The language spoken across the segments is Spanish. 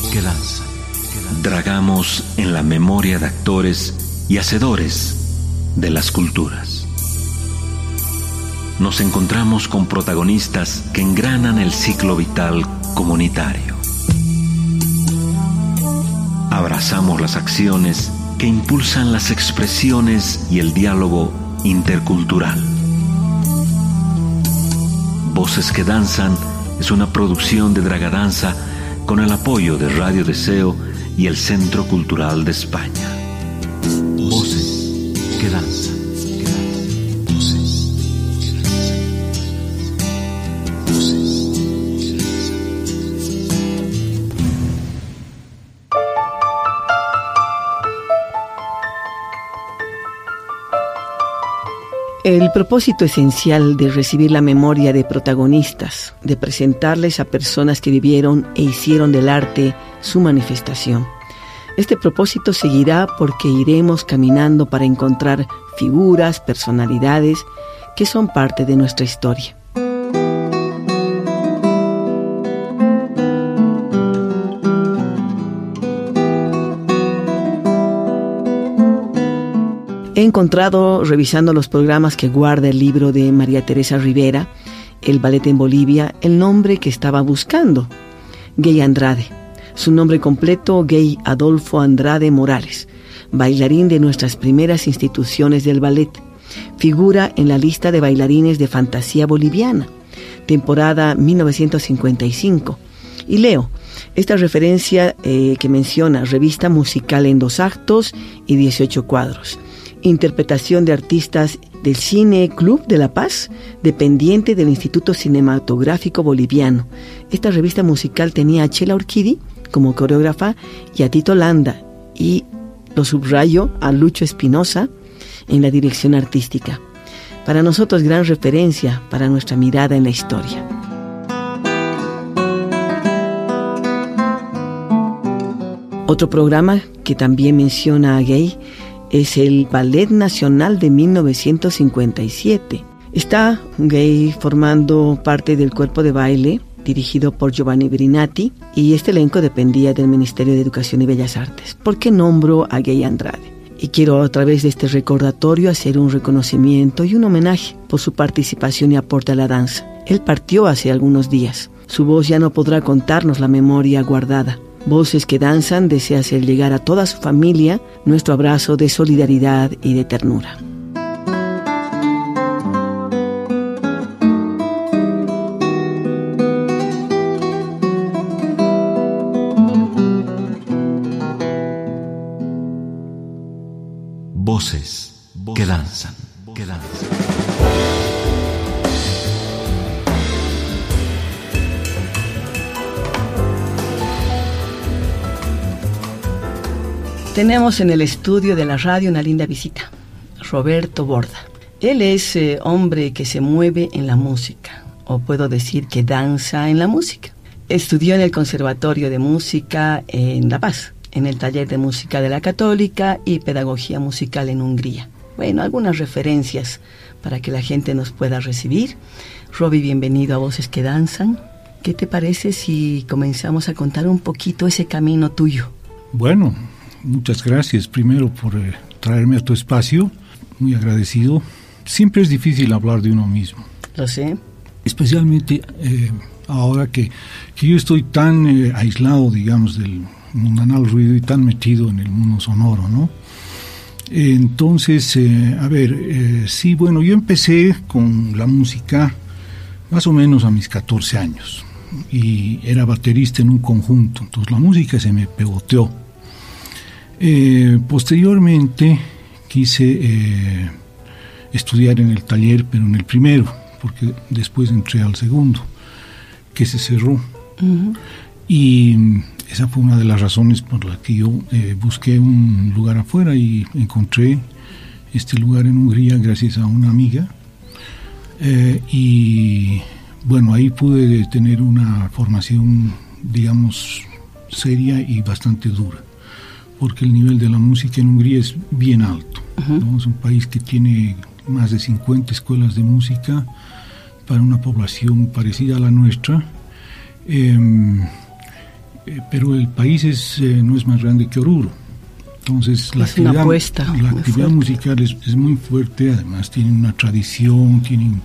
que danzan. Dragamos en la memoria de actores y hacedores de las culturas. Nos encontramos con protagonistas que engranan el ciclo vital comunitario. Abrazamos las acciones que impulsan las expresiones y el diálogo intercultural. Voces que danzan es una producción de Dragadanza con el apoyo de Radio Deseo y el Centro Cultural de España. Voces que danzan. El propósito esencial de recibir la memoria de protagonistas, de presentarles a personas que vivieron e hicieron del arte su manifestación. Este propósito seguirá porque iremos caminando para encontrar figuras, personalidades que son parte de nuestra historia. He encontrado, revisando los programas que guarda el libro de María Teresa Rivera, El ballet en Bolivia, el nombre que estaba buscando, Gay Andrade. Su nombre completo, Gay Adolfo Andrade Morales, bailarín de nuestras primeras instituciones del ballet. Figura en la lista de bailarines de fantasía boliviana, temporada 1955. Y leo esta referencia que menciona, revista musical en 2 actos y 18 cuadros. Interpretación de artistas del Cine Club de La Paz, dependiente del Instituto Cinematográfico Boliviano. Esta revista musical tenía a Chela Urquidi como coreógrafa y a Tito Landa, y lo subrayo, a Lucho Espinosa en la dirección artística. Para nosotros, gran referencia para nuestra mirada en la historia. Otro programa que también menciona a Gay es el Ballet Nacional de 1957. Está Gay formando parte del cuerpo de baile dirigido por Giovanni Brinatti, y este elenco dependía del Ministerio de Educación y Bellas Artes. ¿Por qué nombro a Gay Andrade? Y quiero, a través de este recordatorio, hacer un reconocimiento y un homenaje por su participación y aporte a la danza. Él partió hace algunos días. Su voz ya no podrá contarnos la memoria guardada. Voces que danzan desea hacer llegar a toda su familia nuestro abrazo de solidaridad y de ternura. Voces que danzan, que danzan. Tenemos en el estudio de la radio una linda visita, Roberto Borda. Él es hombre que se mueve en la música, o puedo decir que danza en la música. Estudió en el Conservatorio de Música en La Paz, en el Taller de Música de la Católica y Pedagogía Musical en Hungría. Bueno, algunas referencias para que la gente nos pueda recibir. Roby, bienvenido a Voces que Danzan. ¿Qué te parece si comenzamos a contar un poquito ese camino tuyo? Bueno, muchas gracias primero por traerme a tu espacio, muy agradecido. Siempre es difícil hablar de uno mismo. Lo sé. Especialmente ahora que yo estoy tan aislado, digamos, del mundanal ruido y tan metido en el mundo sonoro, ¿no? Entonces, sí, bueno, yo empecé con la música más o menos a mis 14 años y era baterista en un conjunto, entonces la música se me pegoteó. Posteriormente quise estudiar en el taller, pero en el primero, porque después entré al segundo, que se cerró. Uh-huh. Y esa fue una de las razones por las que yo busqué un lugar afuera y encontré este lugar en Hungría gracias a una amiga. Y bueno, ahí pude tener una formación, digamos, seria y bastante dura, porque el nivel de la música en Hungría es bien alto, ¿no? Es un país que tiene más de 50 escuelas de música para una población parecida a la nuestra. pero el país no es más grande que Oruro. Entonces la actividad musical es muy fuerte, además tienen una tradición, tienen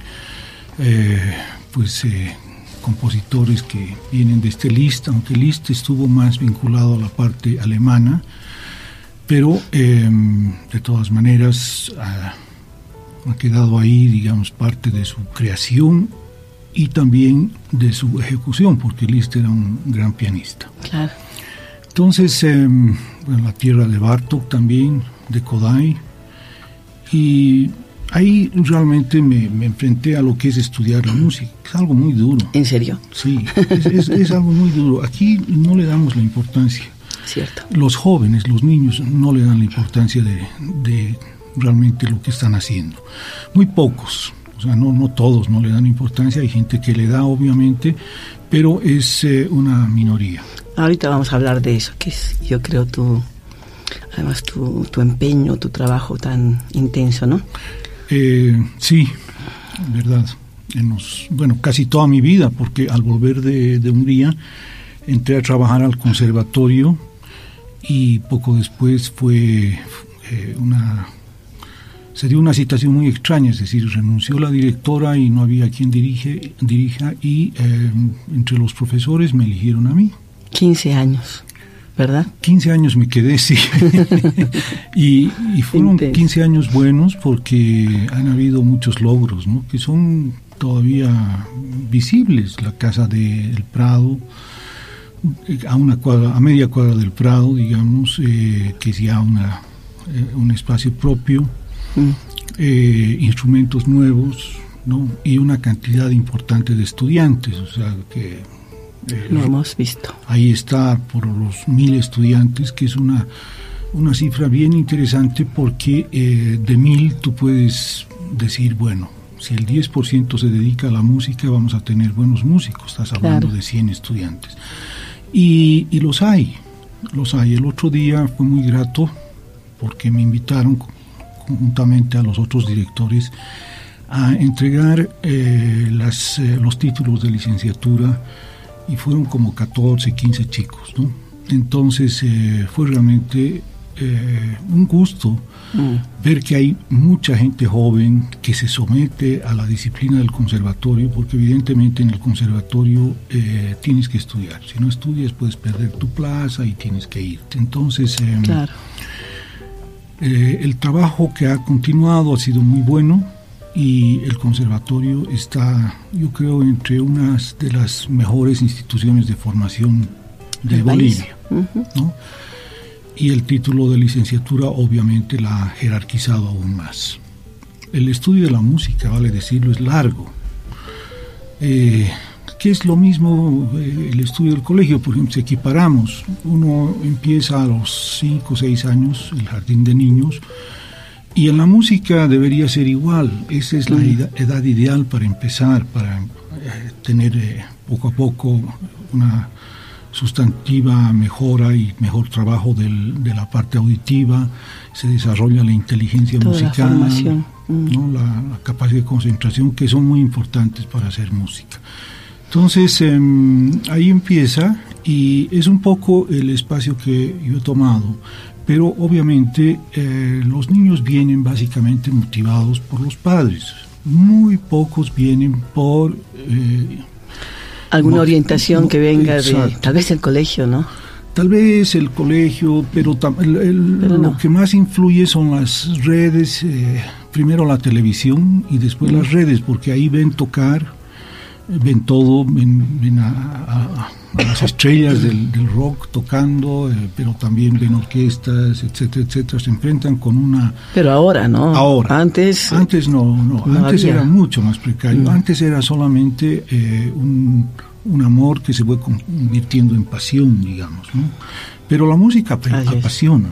compositores que vienen de este Liszt, aunque Liszt estuvo más vinculado a la parte alemana, pero de todas maneras ha quedado ahí, digamos, parte de su creación y también de su ejecución, porque Liszt era un gran pianista. Claro. Entonces, la tierra de Bartók también, de Kodály, y ahí realmente me enfrenté a lo que es estudiar la música. Es algo muy duro. ¿En serio? Sí, es algo muy duro. Aquí no le damos la importancia. Cierto. Los jóvenes, los niños, no le dan la importancia de realmente lo que están haciendo. Muy pocos, o sea, no todos no le dan importancia. Hay gente que le da, obviamente, pero es una minoría. Ahorita vamos a hablar de eso, que es, yo creo, tu empeño, tu trabajo tan intenso, ¿no? Sí, verdad. Casi toda mi vida, porque al volver de Hungría entré a trabajar al conservatorio y poco después se dio una situación muy extraña, es decir, renunció la directora y no había quien dirija y entre los profesores me eligieron a mí. 15 años, ¿verdad? 15 años me quedé, sí. y fueron 15 años buenos porque han habido muchos logros, ¿no? Que son todavía visibles. La Casa del Prado, a media cuadra del Prado, digamos, que es ya un espacio propio, instrumentos nuevos, ¿no? Y una cantidad importante de estudiantes, o sea que lo hemos visto. Ahí está por los 1,000 estudiantes, que es una cifra bien interesante porque de 1,000 tú puedes decir, bueno, si el 10% se dedica a la música, vamos a tener buenos músicos. Estás hablando de 100 estudiantes. Y los hay. El otro día fue muy grato porque me invitaron conjuntamente a los otros directores a entregar los títulos de licenciatura, y fueron como 14, 15 chicos, ¿no? Entonces fue realmente un gusto ver que hay mucha gente joven que se somete a la disciplina del conservatorio, porque evidentemente en el conservatorio tienes que estudiar. Si no estudias puedes perder tu plaza y tienes que irte. Entonces el trabajo que ha continuado ha sido muy bueno. Y el conservatorio está, yo creo, entre unas de las mejores instituciones de formación de Bolivia, ¿no? Y el título de licenciatura obviamente la ha jerarquizado aún más. El estudio de la música, vale decirlo, es largo. Que es lo mismo el estudio del colegio, por ejemplo, si equiparamos, uno empieza a los 5 o 6 años, el jardín de niños, y en la música debería ser igual. Esa es la edad ideal para empezar, para tener poco a poco una sustantiva mejora y mejor trabajo de la parte auditiva. Se desarrolla la inteligencia musical, ¿no? La capacidad de concentración, que son muy importantes para hacer música. Entonces ahí empieza, y es un poco el espacio que yo he tomado. Pero obviamente los niños vienen básicamente motivados por los padres. Muy pocos vienen por... alguna orientación que venga de tal vez el colegio, ¿no? Tal vez el colegio, pero lo que más influye son las redes, primero la televisión y después las redes, porque ahí ven tocar, ven todo, ven a las estrellas del rock tocando, pero también ven orquestas, etcétera, etcétera. Se enfrentan con una... Pero ahora, ¿no? Ahora. Antes no antes había. Era mucho más precario. Antes era solamente un amor que se fue convirtiendo en pasión, digamos, ¿no? Pero la música apasiona,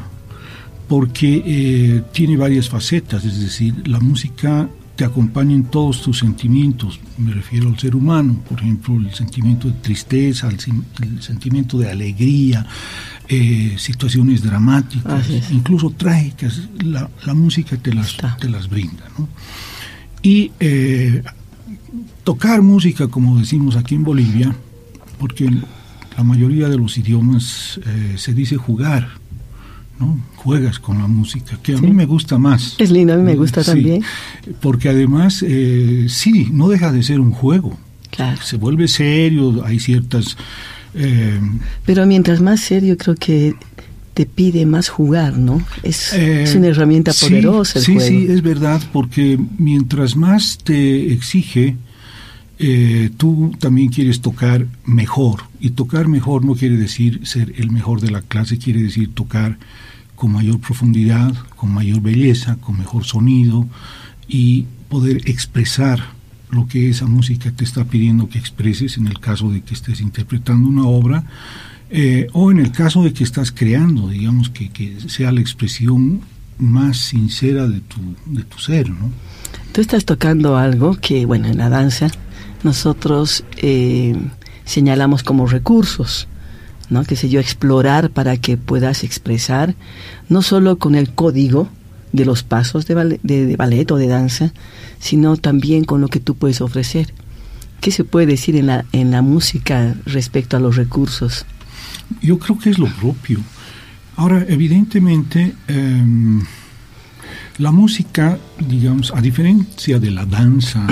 porque tiene varias facetas, es decir, la música te acompaña en todos tus sentimientos. Me refiero al ser humano, por ejemplo, el sentimiento de tristeza, el sentimiento de alegría, situaciones dramáticas, incluso trágicas. La música te las brinda, ¿no? Y tocar música, como decimos aquí en Bolivia, porque la mayoría de los idiomas se dice jugar, ¿no? Juegas con la música, que a mí me gusta más. Es lindo, a mí me gusta también. Porque además, sí, no deja de ser un juego. Claro. Se vuelve serio, hay ciertas... Pero mientras más serio, creo que te pide más jugar, ¿no? Es una herramienta poderosa el juego. Sí, es verdad, porque mientras más te exige, tú también quieres tocar mejor. Y tocar mejor no quiere decir ser el mejor de la clase, quiere decir tocar con mayor profundidad, con mayor belleza, con mejor sonido y poder expresar lo que esa música te está pidiendo que expreses, en el caso de que estés interpretando una obra, o en el caso de que estás creando, digamos, que sea la expresión más sincera de tu ser, ¿no? Tú estás tocando algo que, bueno, en la danza nosotros señalamos como recursos, ¿no? Que sé yo, explorar para que puedas expresar, no solo con el código de los pasos de ballet o de danza, sino también con lo que tú puedes ofrecer. ¿Qué se puede decir en la música respecto a los recursos? Yo creo que es lo propio. Ahora, evidentemente, la música, digamos, a diferencia de la danza,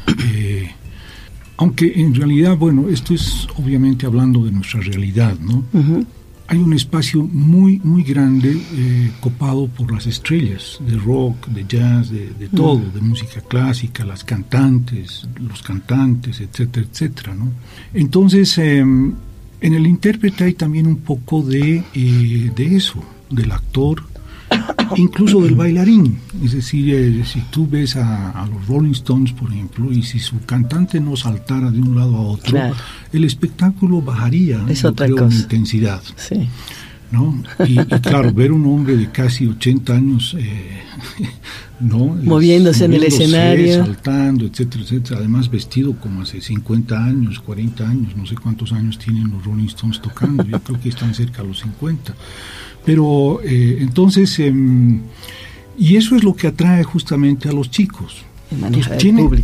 aunque en realidad, bueno, esto es obviamente hablando de nuestra realidad, ¿no? Uh-huh. Hay un espacio muy, muy grande copado por las estrellas de rock, de jazz, de todo, de música clásica, las cantantes, los cantantes, etcétera, etcétera, ¿no? Entonces, en el intérprete hay también un poco de eso, del actor, incluso del bailarín. Es decir, si tú ves a los Rolling Stones, por ejemplo, y si su cantante no saltara de un lado a otro, claro, el espectáculo bajaría, es otra cosa, en intensidad. Sí. ¿No? Y claro, ver un hombre de casi 80 años ¿no? moviéndose en el escenario, saltando, etcétera, etcétera, además vestido como hace 50 años, 40 años, no sé cuántos años tienen los Rolling Stones tocando, yo creo que están cerca de los 50. Pero entonces, y eso es lo que atrae justamente a los chicos. Entonces,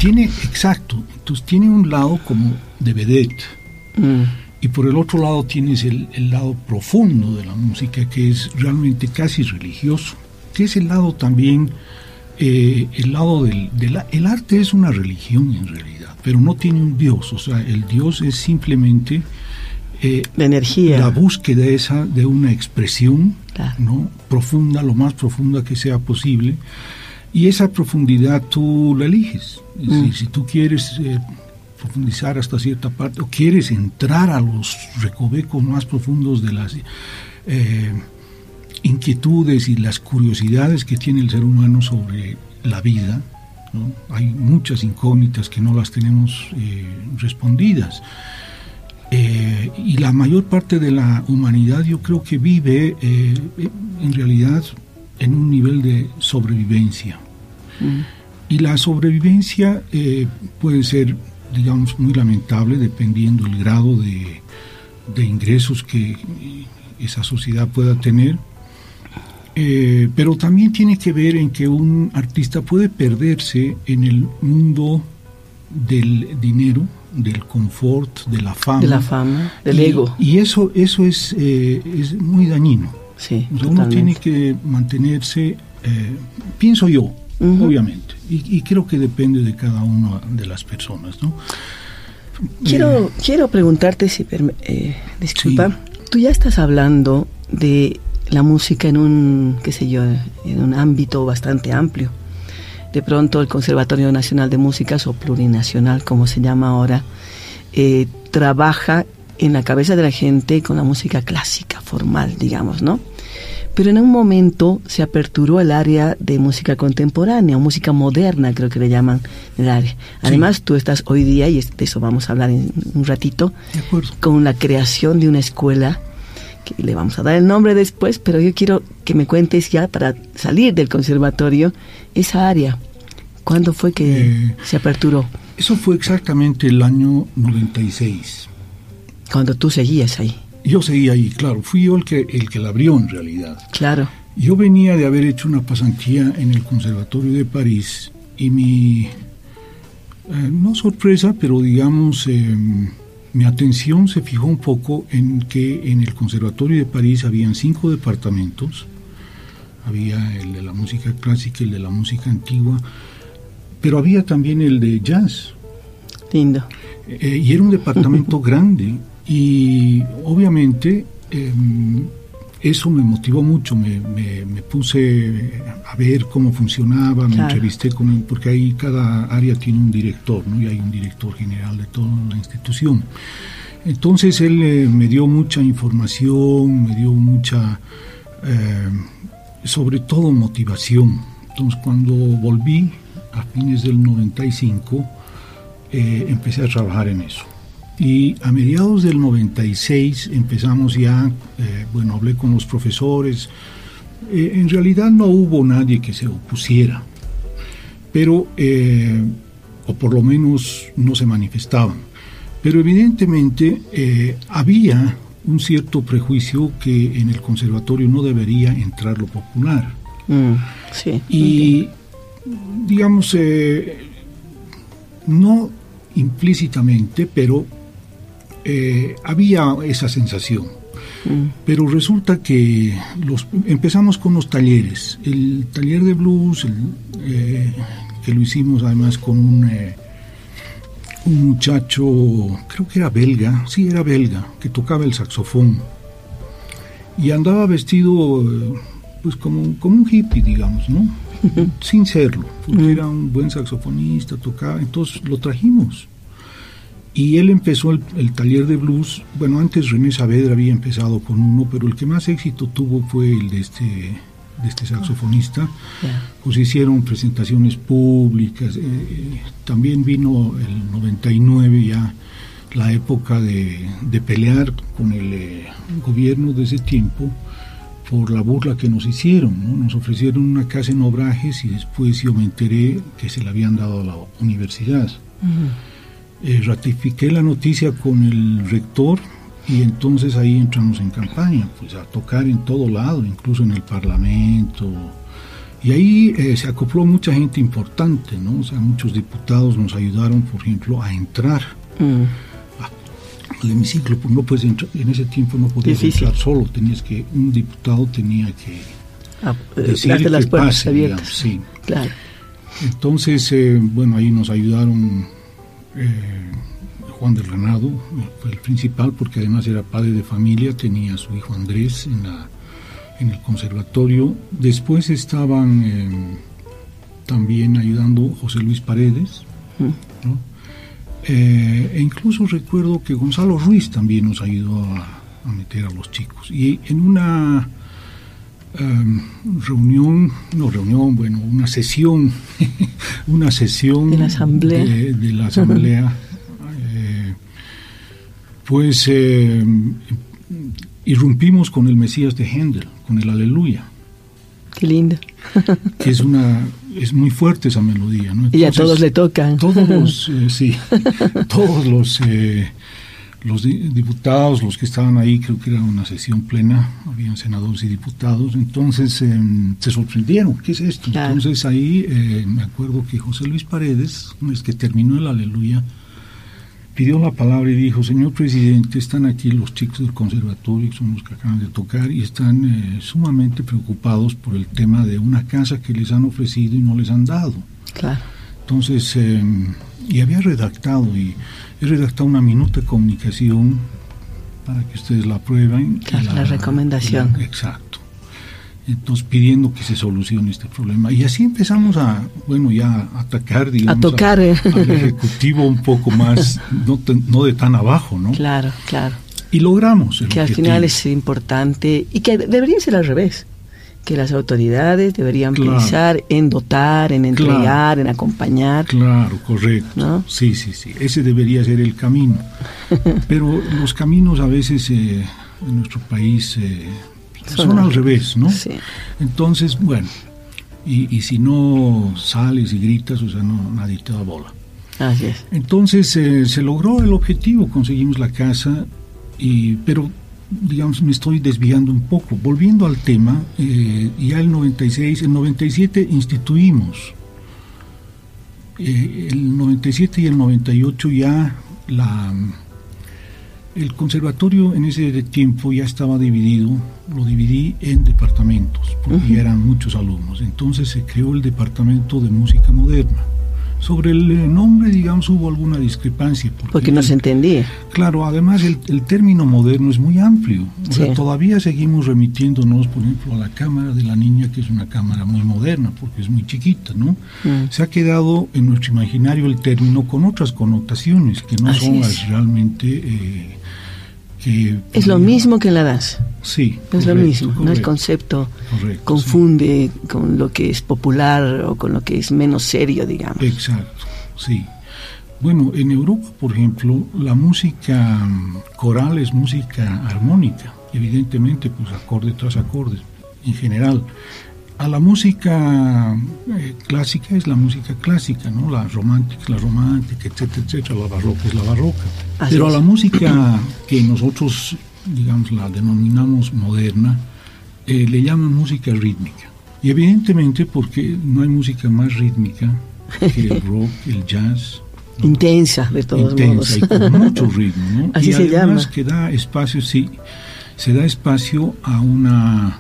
tiene un lado como de vedette. Y por el otro lado tienes el lado profundo de la música, que es realmente casi religioso, que es el lado también, el lado el arte es una religión en realidad, pero no tiene un dios, o sea, el dios es simplemente la energía, la búsqueda esa de una expresión, claro, ¿no? Profunda, lo más profunda que sea posible, y esa profundidad tú la eliges. Es decir, si tú quieres profundizar hasta cierta parte o quieres entrar a los recovecos más profundos de las inquietudes y las curiosidades que tiene el ser humano sobre la vida, ¿no? Hay muchas incógnitas que no las tenemos respondidas. Y la mayor parte de la humanidad yo creo que vive en realidad en un nivel de sobrevivencia. Y la sobrevivencia puede ser, digamos, muy lamentable dependiendo del grado de ingresos que esa sociedad pueda tener, pero también tiene que ver en que un artista puede perderse en el mundo del dinero, del confort, de la fama, del ego. Y eso es muy dañino. Sí, o sea, uno tiene que mantenerse, pienso yo, obviamente, y creo que depende de cada una de las personas, ¿no? Quiero preguntarte, si disculpa, sí. Tú ya estás hablando de la música en un ámbito bastante amplio. De pronto el Conservatorio Nacional de Músicas, o plurinacional como se llama ahora, trabaja en la cabeza de la gente con la música clásica, formal, digamos, ¿no? Pero en un momento se aperturó el área de música contemporánea, o música moderna, creo que le llaman el área. Además, sí, tú estás hoy día, y de eso vamos a hablar en un ratito, con la creación de una escuela, que le vamos a dar el nombre después, pero yo quiero que me cuentes ya, para salir del conservatorio, esa área. ¿Cuándo fue que se aperturó? Eso fue exactamente el año 96. Cuando tú seguías ahí. Yo seguía ahí, claro. Fui yo el que la abrió en realidad. Claro. Yo venía de haber hecho una pasantía en el Conservatorio de París y mi, no sorpresa, pero digamos mi atención se fijó un poco en que en el Conservatorio de París habían 5 departamentos. Había el de la música clásica, el de la música antigua, pero había también el de jazz. Lindo. Y era un departamento grande, y obviamente eso me motivó mucho. Me puse a ver cómo funcionaba, me entrevisté con él, porque ahí cada área tiene un director, ¿no? Y hay un director general de toda la institución. Entonces él me dio mucha información, me dio mucha, sobre todo motivación. Entonces cuando volví a fines del 95, empecé a trabajar en eso. Y a mediados del 96 empezamos ya, hablé con los profesores. En realidad no hubo nadie que se opusiera, pero, o por lo menos no se manifestaban. Pero evidentemente había un cierto prejuicio que en el conservatorio no debería entrar lo popular. Sí. Y, digamos, no implícitamente, pero había esa sensación. Pero resulta que empezamos con los talleres. El taller de blues, que lo hicimos además con un muchacho, creo que era belga, que tocaba el saxofón. Y andaba vestido pues como un hippie, digamos, ¿no? Sin serlo, porque era un buen saxofonista, tocaba, entonces lo trajimos. Y él empezó el taller de blues. Bueno, antes René Saavedra había empezado con uno, pero el que más éxito tuvo fue el de este saxofonista. Pues hicieron presentaciones públicas. También vino el 99, ya la época de pelear con el gobierno de ese tiempo por la burla que nos hicieron, ¿no? Nos ofrecieron una casa en Obrajes y después yo me enteré que se la habían dado a la universidad. Ratifiqué la noticia con el rector y entonces ahí entramos en campaña, pues a tocar en todo lado, incluso en el Parlamento. Y ahí se acopló mucha gente importante, ¿no? O sea, muchos diputados nos ayudaron, por ejemplo, a entrar al hemiciclo. Pues no puedes entrar, en ese tiempo no podías entrar solo, un diputado tenía que decir las que puertas pase, abiertas. Digamos, sí. Claro. Entonces, ahí nos ayudaron. Juan del Renado fue el principal, porque además era padre de familia, tenía a su hijo Andrés en el conservatorio. Después estaban también ayudando José Luis Paredes, ¿no? E incluso recuerdo que Gonzalo Ruiz también nos ayudó a meter a los chicos. Y en una una sesión de la asamblea, de la asamblea pues irrumpimos con el Mesías de Händel, con el Aleluya. Qué lindo. Que es muy fuerte esa melodía, ¿no? Entonces, y a todos le tocan. Todos los diputados, los que estaban ahí, creo que era una sesión plena, habían senadores y diputados, entonces se sorprendieron, ¿qué es esto? Claro. Entonces ahí me acuerdo que José Luis Paredes, una vez que terminó el Aleluya, pidió la palabra y dijo: señor presidente, están aquí los chicos del conservatorio, que son los que acaban de tocar, y están sumamente preocupados por el tema de una casa que les han ofrecido y no les han dado. Claro. Entonces, y había redactado, y he redactado una minuta de comunicación para que ustedes la aprueben. Claro, la recomendación. Exacto. Entonces, pidiendo que se solucione este problema. Y así empezamos a atacar, digamos, a tocar al Ejecutivo un poco más, no de tan abajo, ¿no? Claro. Y logramos el que objetivo. Al final es importante, y que debería ser al revés, que las autoridades deberían pensar en dotar, en entregar, en acompañar. Claro, correcto. ¿No? Sí. Ese debería ser el camino. Pero los caminos a veces en nuestro país son al revés, ¿no? Sí. Entonces, y si no sales y gritas, o sea, nadie te da bola. Así es. Entonces se logró el objetivo, conseguimos la casa, pero digamos, me estoy desviando un poco. Volviendo al tema, ya el 97 instituimos. El 97 y el 98 ya El conservatorio en ese tiempo ya estaba dividido, lo dividí en departamentos, porque ya eran muchos alumnos. Entonces se creó el departamento de música moderna. Sobre el nombre, digamos, hubo alguna discrepancia. Porque no se entendía. Claro, además el término moderno es muy amplio. O sea, todavía seguimos remitiéndonos, por ejemplo, a la cámara de la niña, que es una cámara muy moderna, porque es muy chiquita, ¿no? Se ha quedado en nuestro imaginario el término con otras connotaciones, que no son las realmente... es lo mismo que en la danza. Sí, es lo mismo, correcto. No el concepto confunde con lo que es popular o con lo que es menos serio, digamos. Exacto, sí. Bueno, en Europa, por ejemplo, la música coral es música armónica, evidentemente, pues acorde tras acorde, en general. A la música clásica es la música clásica, ¿no? La romántica, etcétera, etcétera. La barroca es la barroca. Pero a la música que nosotros, digamos, la denominamos moderna, le llaman música rítmica. Y evidentemente porque no hay música más rítmica que el rock, el jazz. ¿No? Intensa, de todos modos. Y con mucho ritmo, ¿no? Así y se además llama. Que da espacio, se da espacio a una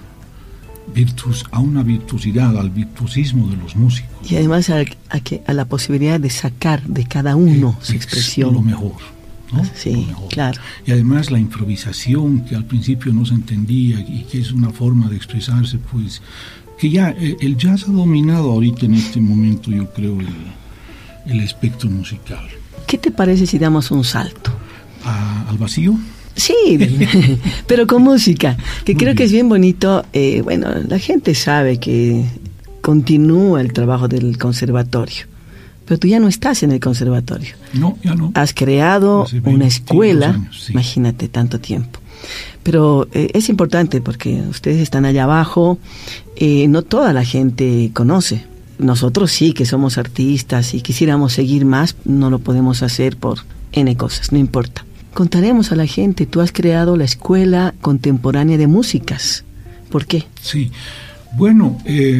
virtuosidad, al virtuosismo de los músicos. Y además a la posibilidad de sacar de cada uno su expresión. Lo mejor, ¿no? Sí, lo mejor. Claro. Y además la improvisación, que al principio no se entendía y que es una forma de expresarse, pues, que ya el jazz ha dominado ahorita en este momento, yo creo, el espectro musical. ¿Qué te parece si damos un salto? ¿Al vacío? Sí, pero con música, que creo que es bien bonito. Bueno, la gente sabe que continúa el trabajo del conservatorio, pero tú ya no estás en el conservatorio. No, ya no. Has creado una escuela, años, sí. Imagínate tanto tiempo. Pero es importante porque ustedes están allá abajo, no toda la gente conoce. Nosotros sí que somos artistas y quisiéramos seguir más, no lo podemos hacer por N cosas, no importa. Contaremos a la gente, tú has creado la Escuela Contemporánea de Músicas. ¿Por qué? Sí, bueno,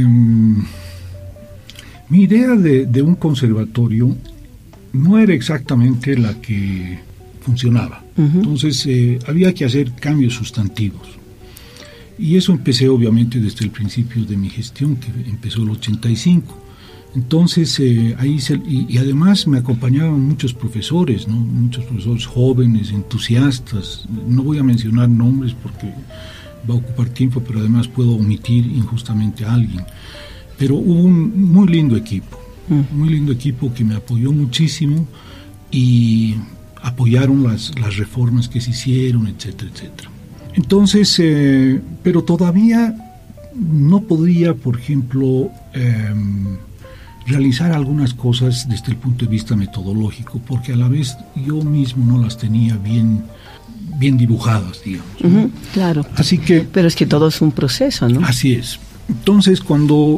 mi idea de un conservatorio no era exactamente la que funcionaba. Entonces había que hacer cambios sustantivos. Y eso empecé obviamente desde el principio de mi gestión, que empezó el 85. Entonces, y además me acompañaban muchos profesores, ¿no? Muchos profesores jóvenes, entusiastas. No voy a mencionar nombres porque va a ocupar tiempo, pero además puedo omitir injustamente a alguien. Pero hubo un muy lindo equipo que me apoyó muchísimo y apoyaron las reformas que se hicieron, etcétera, etcétera. Entonces, pero todavía no podría, por ejemplo, realizar algunas cosas desde el punto de vista metodológico, porque a la vez yo mismo no las tenía bien dibujadas, digamos, ¿no? Claro. Así que, pero es que todo es un proceso, ¿no? Así es. Entonces, cuando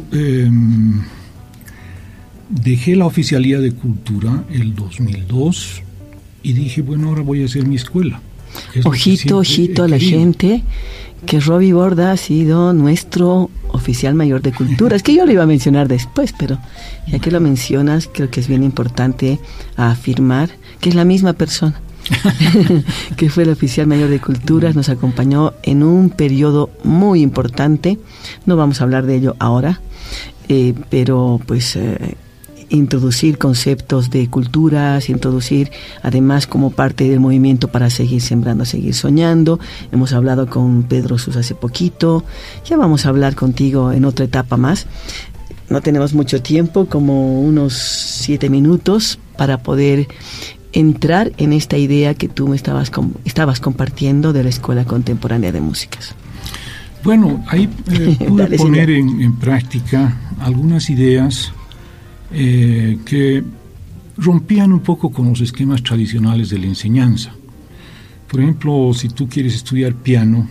dejé la Oficialía de Cultura el 2002 y dije, bueno, ahora voy a hacer mi escuela. Ojito a la gente, que Robbie Borda ha sido nuestro oficial mayor de cultura. Es que yo lo iba a mencionar después, pero ya que lo mencionas, creo que es bien importante afirmar que es la misma persona que fue el oficial mayor de culturas, nos acompañó en un periodo muy importante. No vamos a hablar de ello ahora, pero pues introducir conceptos de culturas, introducir además como parte del movimiento para seguir sembrando, seguir soñando. Hemos hablado con Pedro Sus hace poquito, ya vamos a hablar contigo en otra etapa más. No tenemos mucho tiempo, como unos 7 minutos para poder entrar en esta idea que tú me estabas compartiendo de la Escuela Contemporánea de Músicas. Bueno, ahí pude poner en práctica algunas ideas que rompían un poco con los esquemas tradicionales de la enseñanza. Por ejemplo, si tú quieres estudiar piano,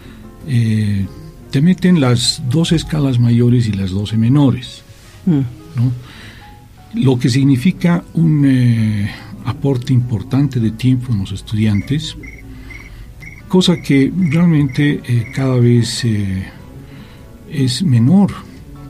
te meten las 12 escalas mayores y las 12 menores, ¿no? Lo que significa un aporte importante de tiempo en los estudiantes, cosa que realmente cada vez es menor,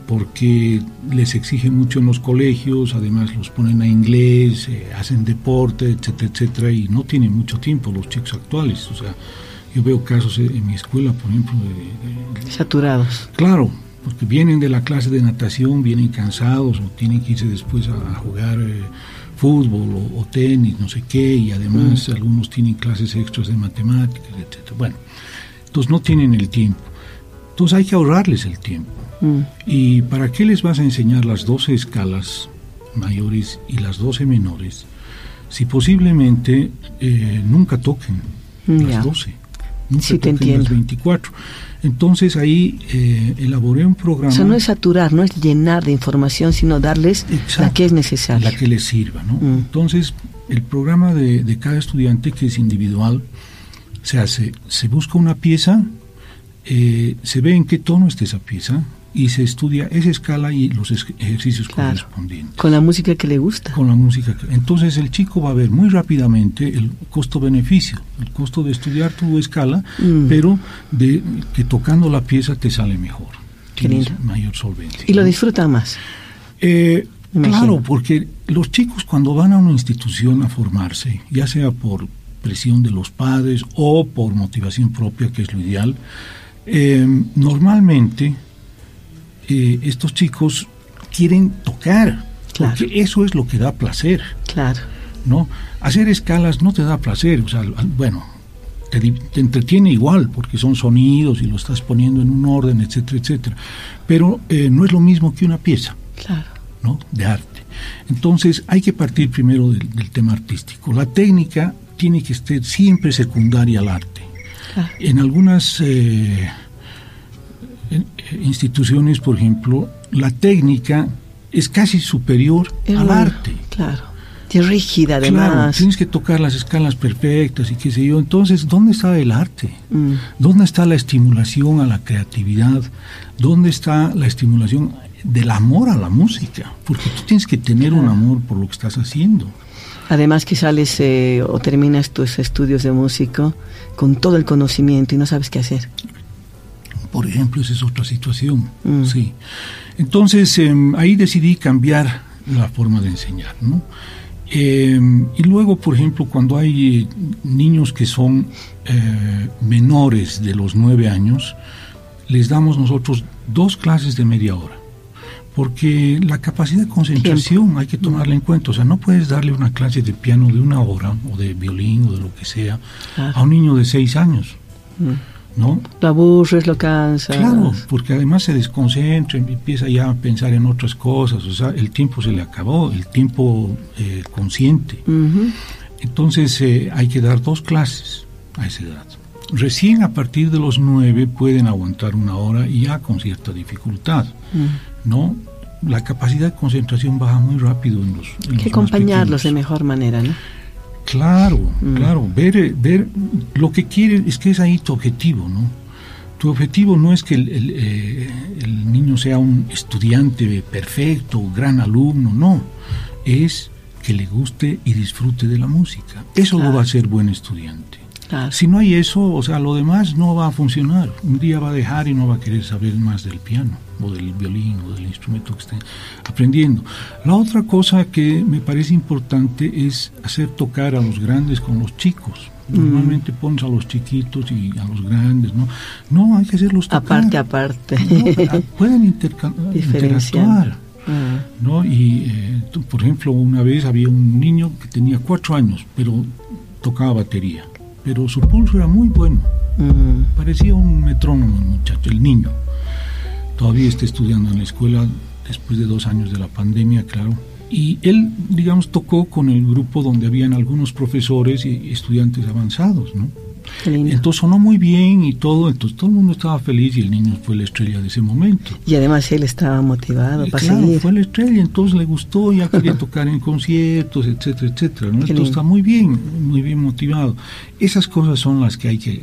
porque les exigen mucho en los colegios, además los ponen a inglés, hacen deporte, etcétera, etcétera, y no tienen mucho tiempo los chicos actuales. O sea, yo veo casos en mi escuela, por ejemplo, saturados. Claro, porque vienen de la clase de natación, vienen cansados, o tienen que irse después a jugar fútbol o tenis, no sé qué, y además algunos tienen clases extras de matemáticas, etcétera. Bueno, entonces no tienen el tiempo. Entonces hay que ahorrarles el tiempo. ¿Y para qué les vas a enseñar las 12 escalas mayores y las 12 menores si posiblemente nunca toquen las 12? Nunca toquen las 24. Entonces ahí elaboré un programa. O sea, no es saturar, no es llenar de información, sino darles la que es necesaria. La que les sirva, ¿no? Entonces, el programa de cada estudiante, que es individual, se hace, se busca una pieza, se ve en qué tono está esa pieza, y se estudia esa escala y los ejercicios correspondientes. Con la música que le gusta. Con la música. Entonces el chico va a ver muy rápidamente el costo-beneficio, el costo de estudiar tu escala, pero de que tocando la pieza te sale mejor. Tienes mayor solvencia. Y lo disfrutan más. Claro, porque los chicos cuando van a una institución a formarse, ya sea por presión de los padres o por motivación propia, que es lo ideal, normalmente estos chicos quieren tocar, porque eso es lo que da placer. Claro. ¿No? Hacer escalas no te da placer, o sea, bueno, te entretiene igual, porque son sonidos y lo estás poniendo en un orden, etcétera, etcétera. Pero no es lo mismo que una pieza, ¿no? De arte. Entonces hay que partir primero del tema artístico. La técnica tiene que ser siempre secundaria al arte. En algunas instituciones, por ejemplo, la técnica es casi superior al arte. Claro, es rígida además. Claro, tienes que tocar las escalas perfectas y qué sé yo. Entonces, ¿dónde está el arte? ¿Dónde está la estimulación a la creatividad? ¿Dónde está la estimulación del amor a la música? Porque tú tienes que tener un amor por lo que estás haciendo. Además que sales o terminas tus estudios de músico con todo el conocimiento y no sabes qué hacer. Por ejemplo, esa es otra situación. Sí. Entonces, ahí decidí cambiar la forma de enseñar, ¿no? Y luego, por ejemplo, cuando hay niños que son menores de los 9 años, les damos nosotros 2 clases de media hora. Porque la capacidad de concentración hay que tomarla en cuenta. O sea, no puedes darle una clase de piano de 1 hora, o de violín, o de lo que sea, a un niño de 6 años. ¿No? Lo aburres, lo cansas. Claro, porque además se desconcentra, empieza ya a pensar en otras cosas, o sea, el tiempo se le acabó, el tiempo consciente. Entonces hay que dar 2 clases a esa edad. Recién a partir de los 9 pueden aguantar 1 hora y ya con cierta dificultad, ¿no? La capacidad de concentración baja muy rápido en los Hay que acompañarlos de mejor manera, ¿no? Claro, claro, ver lo que quieres, es que es ahí tu objetivo, ¿no? Tu objetivo no es que el niño sea un estudiante perfecto, gran alumno, no, es que le guste y disfrute de la música. Eso lo va a hacer buen estudiante. Si no hay eso, o sea, lo demás no va a funcionar. Un día va a dejar y no va a querer saber más del piano, o del violín, o del instrumento que esté aprendiendo. La otra cosa que me parece importante es hacer tocar a los grandes con los chicos. Normalmente pones a los chiquitos y a los grandes, ¿no? No, hay que hacerlos tocar. Aparte. No, pueden interactuar. ¿No? Y, por ejemplo, una vez había un niño que tenía 4 años, pero tocaba batería. Pero su pulso era muy bueno. Parecía un metrónomo el muchacho, el niño. Todavía está estudiando en la escuela después de 2 años de la pandemia, claro. Y él, digamos, tocó con el grupo donde habían algunos profesores y estudiantes avanzados, ¿no? Entonces sonó muy bien y todo, entonces todo el mundo estaba feliz y el niño fue la estrella de ese momento. Y además él estaba motivado para claro, seguir. Fue la estrella, entonces le gustó, ya quería tocar en conciertos, etcétera, etcétera, ¿no? Entonces está muy bien motivado. Esas cosas son las que hay que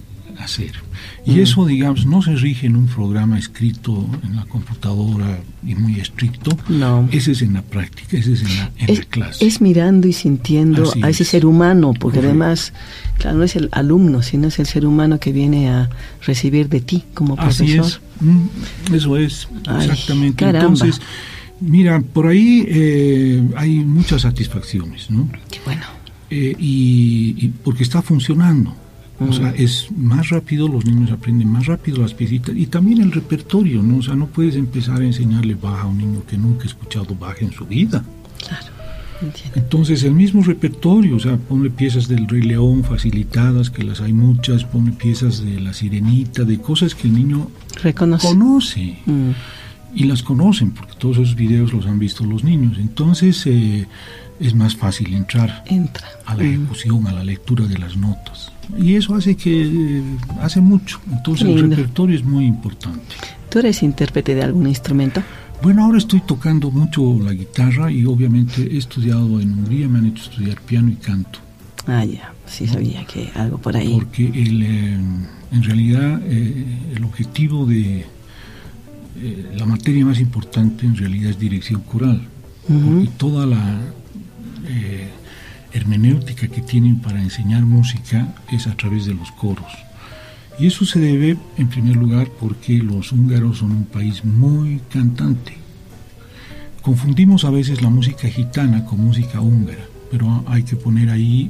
hacer. Y eso, digamos, no se rige en un programa escrito en la computadora y muy estricto. No. Ese es en la práctica, ese es en la clase. Es mirando y sintiendo a ese ser humano, porque además, claro, no es el alumno, sino es el ser humano que viene a recibir de ti como profesor. Así es, eso es, exactamente. Caramba. Entonces, mira, por ahí hay muchas satisfacciones, ¿no? Qué bueno. Y porque está funcionando. O sea, es más rápido, los niños aprenden más rápido las piecitas y también el repertorio, ¿no? O sea, no puedes empezar a enseñarle Bach a un niño que nunca ha escuchado Bach en su vida. Claro, entiendo. Entonces, el mismo repertorio, o sea, ponle piezas del Rey León facilitadas, que las hay muchas, ponle piezas de La Sirenita, de cosas que el niño conoce. Y las conocen, porque todos esos videos los han visto los niños. Entonces, es más fácil entrar a la ejecución, a la lectura de las notas. Y eso hace hace mucho. Entonces el repertorio es muy importante. ¿Tú eres intérprete de algún instrumento? Bueno, ahora estoy tocando mucho la guitarra y obviamente he estudiado en Hungría, me han hecho estudiar piano y canto. Ah, ya, sí sabía que algo por ahí. Porque en realidad el objetivo de la materia más importante en realidad es dirección coral. Porque toda la hermenéutica que tienen para enseñar música es a través de los coros. Y eso se debe, en primer lugar, porque los húngaros son un país muy cantante. Confundimos a veces la música gitana con música húngara, pero hay que poner ahí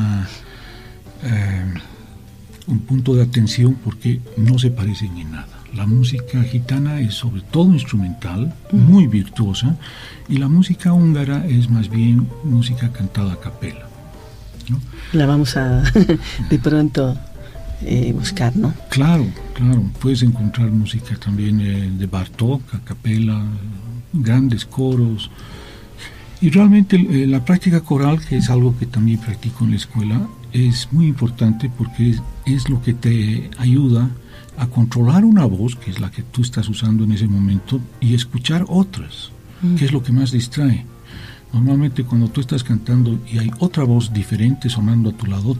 un punto de atención porque no se parecen en nada. La música gitana es sobre todo instrumental, muy virtuosa, y la música húngara es más bien música cantada a capela, ¿no? La vamos a de pronto buscar, ¿no? Claro, puedes encontrar música también de Bartók, a capela, grandes coros. Y realmente la práctica coral, que es algo que también practico en la escuela, es muy importante porque es lo que te ayuda a controlar una voz, que es la que tú estás usando en ese momento, y escuchar otras, que es lo que más distrae. Normalmente cuando tú estás cantando y hay otra voz diferente sonando a tu lado,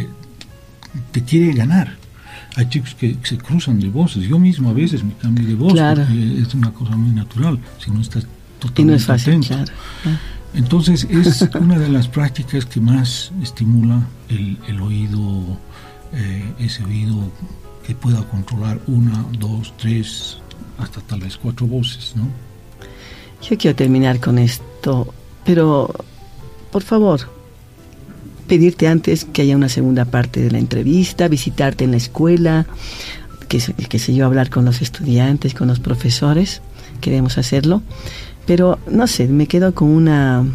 te quiere ganar. Hay chicos que se cruzan de voces. Yo mismo a veces me cambio de voz, claro, porque es una cosa muy natural, si no estás totalmente y no es fácil, atento. Claro. Entonces es una de las prácticas que más estimula el oído, ese oído que pueda controlar 1, 2, 3, hasta tal vez 4 voces, ¿no? Yo quiero terminar con esto, pero por favor, pedirte antes que haya una segunda parte de la entrevista, visitarte en la escuela, que sé yo, hablar con los estudiantes, con los profesores. Queremos hacerlo, pero no sé, me quedo con una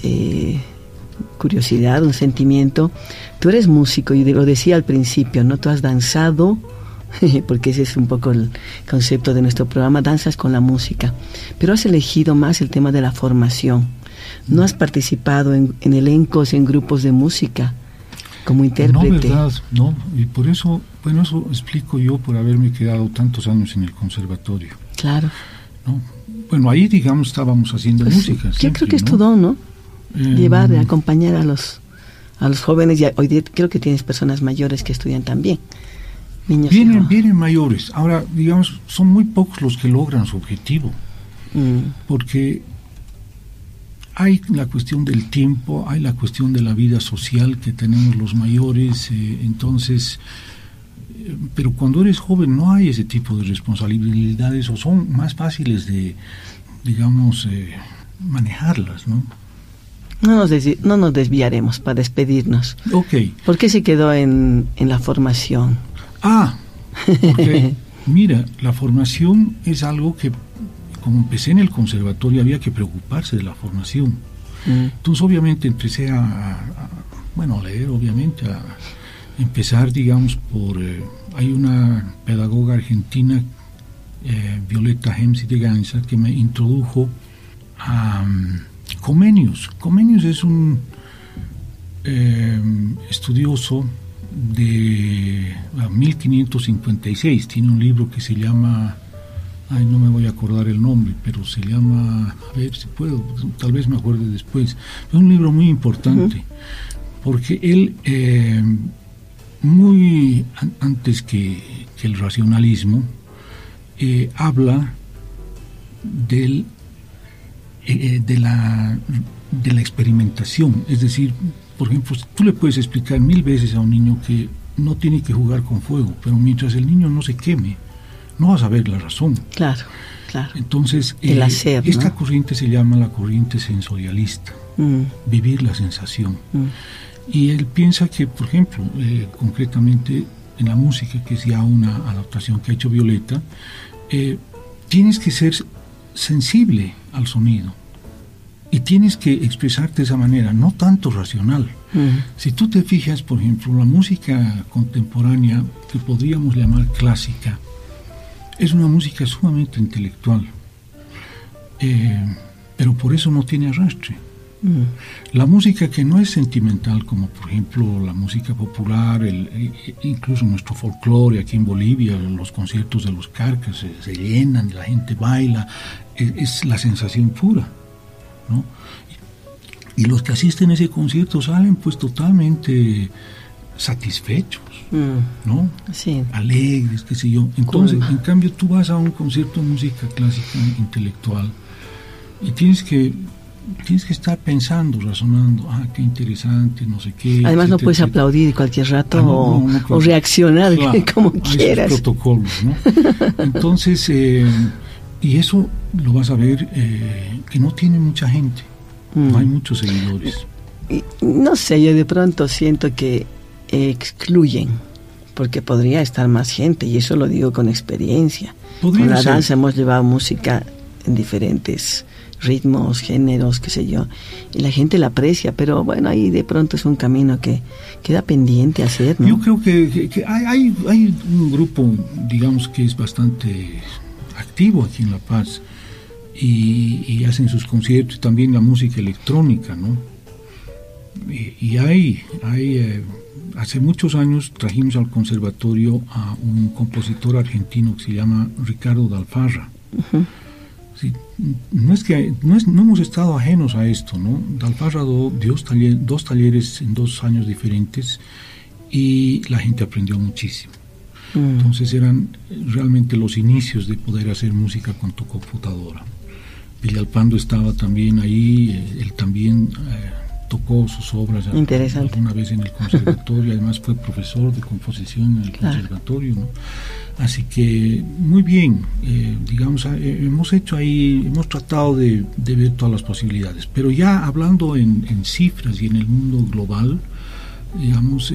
curiosidad, un sentimiento. Tú eres músico y lo decía al principio, ¿no? Tú has danzado, porque ese es un poco el concepto de nuestro programa, danzas con la música, pero has elegido más el tema de la formación. No has participado en elencos, en grupos de música como intérprete. No, verdad, no, y por eso, bueno, eso explico yo por haberme quedado tantos años en el conservatorio. Claro. ¿No? Bueno, ahí, digamos, estábamos haciendo música. Yo siempre, creo que es ¿no? tu don, ¿no? Llevar, acompañar a los jóvenes, y hoy día creo que tienes personas mayores que estudian también. Niños vienen mayores. Ahora, digamos, son muy pocos los que logran su objetivo, porque hay la cuestión del tiempo, hay la cuestión de la vida social que tenemos los mayores, entonces, pero cuando eres joven no hay ese tipo de responsabilidades, o son más fáciles de, digamos, manejarlas, ¿no? No nos desviaremos para despedirnos. Ok. ¿Por qué se quedó en la formación? Porque, mira, la formación es algo que, como empecé en el conservatorio, había que preocuparse de la formación. Entonces, obviamente, empecé a leer, obviamente, a empezar, digamos, por... hay una pedagoga argentina, Violeta Hemsi de Ganza, que me introdujo a Comenius. Comenius es un estudioso de 1556, tiene un libro que se llama, no me voy a acordar el nombre, pero se llama, a ver si puedo, tal vez me acuerde después, es un libro muy importante, porque él muy antes que el racionalismo, habla de la experimentación. Es decir, por ejemplo, tú le puedes explicar 1000 veces a un niño que no tiene que jugar con fuego, pero mientras el niño no se queme, no va a saber la razón. Claro. Entonces, el hacer, esta ¿no? corriente se llama la corriente sensorialista, vivir la sensación. Y él piensa que, por ejemplo, concretamente en la música, que es ya una adaptación que ha hecho Violeta, tienes que ser sensible al sonido y tienes que expresarte de esa manera, no tanto racional. Si tú te fijas, por ejemplo, la música contemporánea, que podríamos llamar clásica, es una música sumamente intelectual, pero por eso no tiene arrastre. La música que no es sentimental, como por ejemplo la música popular, incluso nuestro folclore aquí en Bolivia, los conciertos de los carcas se llenan y la gente baila, es la sensación pura, ¿no? Y los que asisten a ese concierto salen pues totalmente satisfechos, ¿no? Sí. Alegres, qué sé yo. Entonces, en cambio, tú vas a un concierto de música clásica intelectual y tienes que estar pensando, razonando, qué interesante, no sé qué. Además, no puedes aplaudir cualquier rato o reaccionar, claro, como quieras. Hay protocolos, ¿no? Entonces, y eso lo vas a ver que no tiene mucha gente, no hay muchos seguidores. No sé, yo de pronto siento que excluyen, porque podría estar más gente, y eso lo digo con experiencia. Con la danza hemos llevado música en diferentes ritmos, géneros, qué sé yo, y la gente la aprecia, pero bueno, ahí de pronto es un camino que queda pendiente hacer, ¿no? Yo creo que hay un grupo, digamos, que es bastante activo aquí en La Paz, y hacen sus conciertos, también la música electrónica, ¿no? Y hace muchos años trajimos al conservatorio a un compositor argentino que se llama Ricardo Dalfarra. Sí, no hemos estado ajenos a esto, ¿no? Dalfarra dio dos talleres en 2 años diferentes y la gente aprendió muchísimo. Entonces eran realmente los inicios de poder hacer música con tu computadora. Villalpando estaba también ahí, él también tocó sus obras alguna vez en el conservatorio, además fue profesor de composición en el conservatorio, ¿no? Así que muy bien, digamos, hemos tratado de ver todas las posibilidades, pero ya hablando en cifras y en el mundo global, digamos,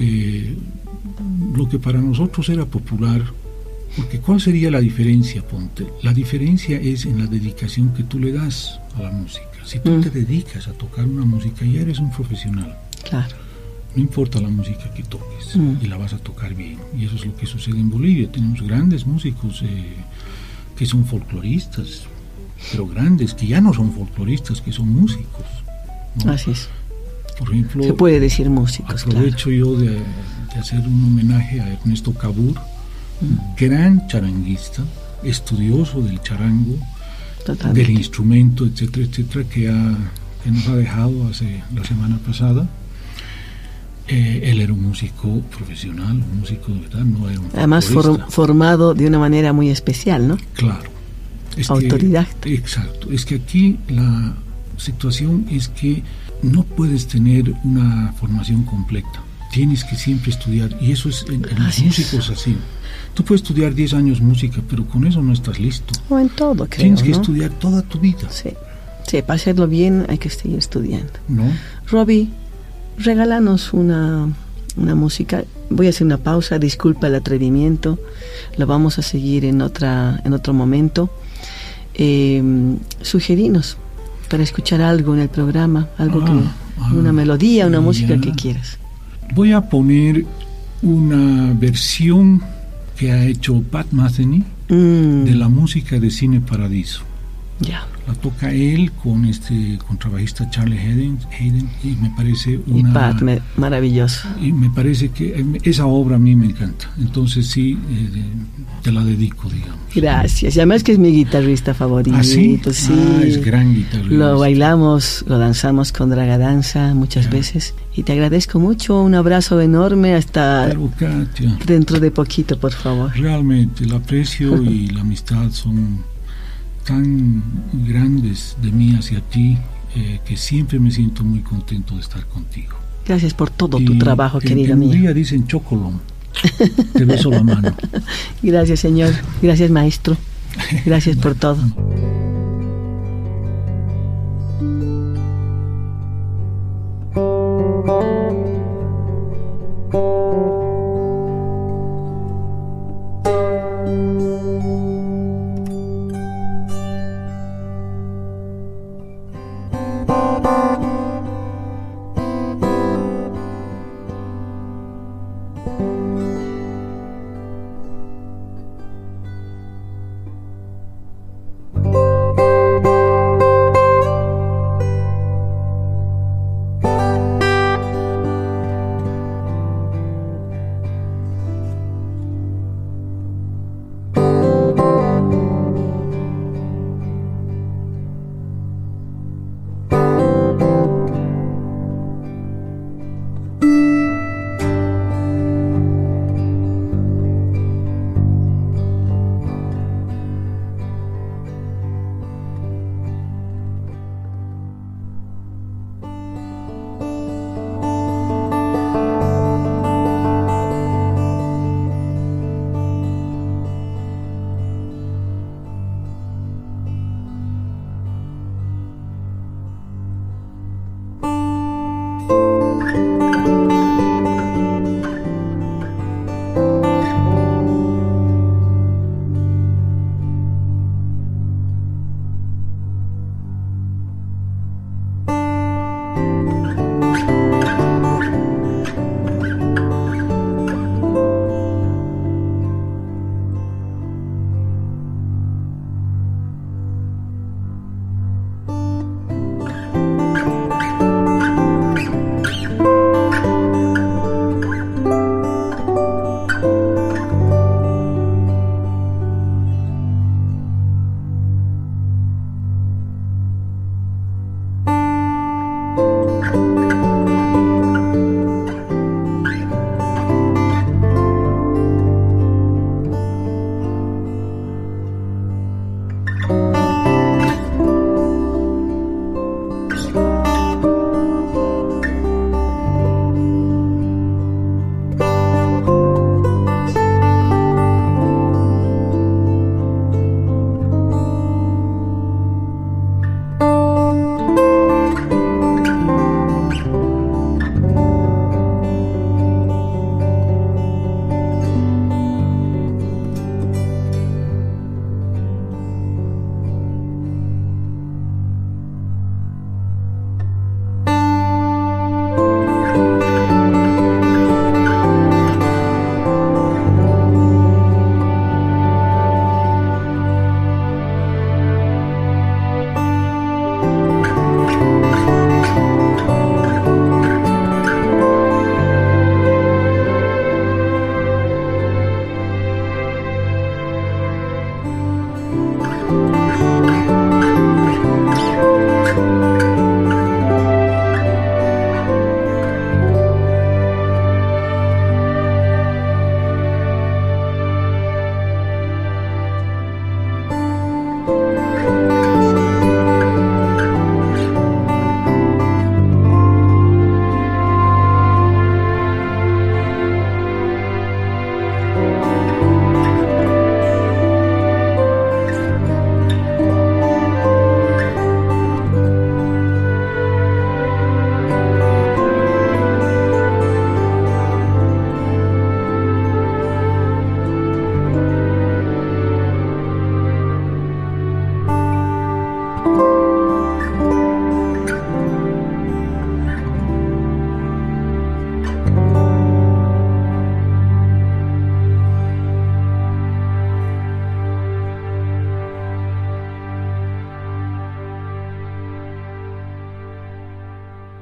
lo que para nosotros era popular, porque ¿cuál sería la diferencia, Ponte? La diferencia es en la dedicación que tú le das a la música. Si tú te dedicas a tocar una música, ya eres un profesional. Claro. No importa la música que toques, y la vas a tocar bien. Y eso es lo que sucede en Bolivia. Tenemos grandes músicos que son folcloristas, pero grandes, que ya no son folcloristas, que son músicos, ¿no? Así es. Por ejemplo, se puede decir músicos. Aprovecho yo de hacer un homenaje a Ernesto Cabur, gran charanguista, estudioso del charango, del instrumento, etcétera, etcétera, que nos ha dejado la semana pasada. Él era un músico profesional, un músico de verdad, no era un además formado de una manera muy especial, ¿no? Claro. Autodidacta. Exacto. Es que aquí la situación es que no puedes tener una formación completa. Tienes que siempre estudiar, y eso es en los músicos así. Tú puedes estudiar 10 años música, pero con eso no estás listo. O en todo, creo. Tienes que estudiar toda tu vida. Sí, para hacerlo bien hay que seguir estudiando. ¿No? Robbie, regálanos una música. Voy a hacer una pausa, disculpa el atrevimiento. Lo vamos a seguir en otro momento. Sugerinos para escuchar algo en el programa, una melodía, una música que quieras. Voy a poner una versión que ha hecho Pat Metheny de la música de Cine Paradiso. Ya. La toca él con este contrabajista Charlie Hayden, y me parece una... Y Pat, maravilloso. Y me parece que esa obra a mí me encanta. Entonces sí, te la dedico, digamos. Gracias. Y además que es mi guitarrista favorito. ¿Ah, sí? Sí. Es gran guitarrista. Lo bailamos, lo danzamos con Dragadanza muchas veces. Y te agradezco mucho. Un abrazo enorme hasta Pero, Katia, dentro de poquito, por favor. realmente el aprecio y la amistad son tan grandes de mí hacia ti, que siempre me siento muy contento de estar contigo. Gracias por todo tu trabajo, querida en mía. Hungría dicen chocolón. Te beso la mano. Gracias, señor. Gracias, maestro. Gracias por todo.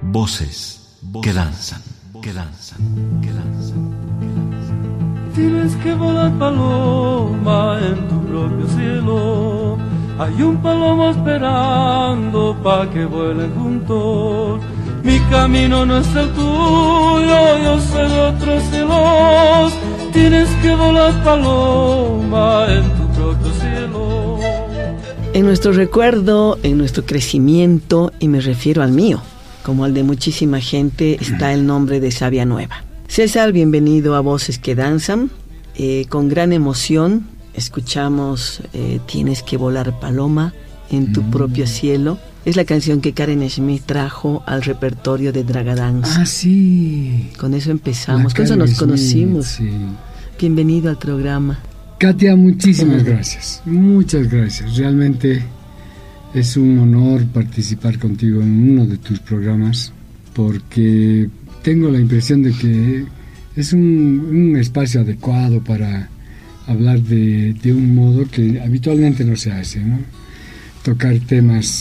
Voces que danzan, que danzan, que danzan. Tienes que volar paloma en tu propio cielo. Hay un palomo esperando pa' que vuelen juntos. Mi camino no es el tuyo, yo soy de otros cielos. Tienes que volar paloma en tu propio cielo. En nuestro recuerdo, en nuestro crecimiento, y me refiero al mío, como al de muchísima gente, está el nombre de Savia Nueva. César, bienvenido a Voces que Danzan. Con gran emoción escuchamos Tienes que volar paloma en tu propio cielo. Es la canción que Karen Schmidt trajo al repertorio de Dragadanza. Ah, sí. Con eso empezamos, con eso nos conocimos. Sí. Bienvenido al programa. Katia, muchísimas gracias. Muchas gracias. Realmente es un honor participar contigo en uno de tus programas, porque tengo la impresión de que es un espacio adecuado para hablar de un modo que habitualmente no se hace, ¿no? Tocar temas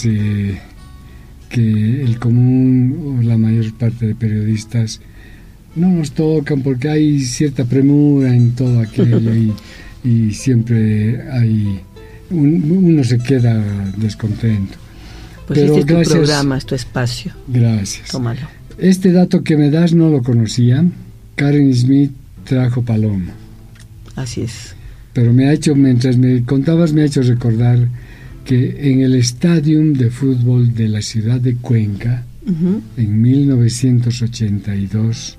que el común o la mayor parte de periodistas no nos tocan porque hay cierta premura en todo aquello y siempre hay uno se queda descontento. Pues pero este es gracias, tu programa, es tu espacio. Gracias. Tómalo. Este dato que me das no lo conocía. Karen Schmidt trajo paloma. Así es. Pero me ha hecho, mientras me contabas, me ha hecho recordar que en el estadio de fútbol de la ciudad de Cuenca, en 1982,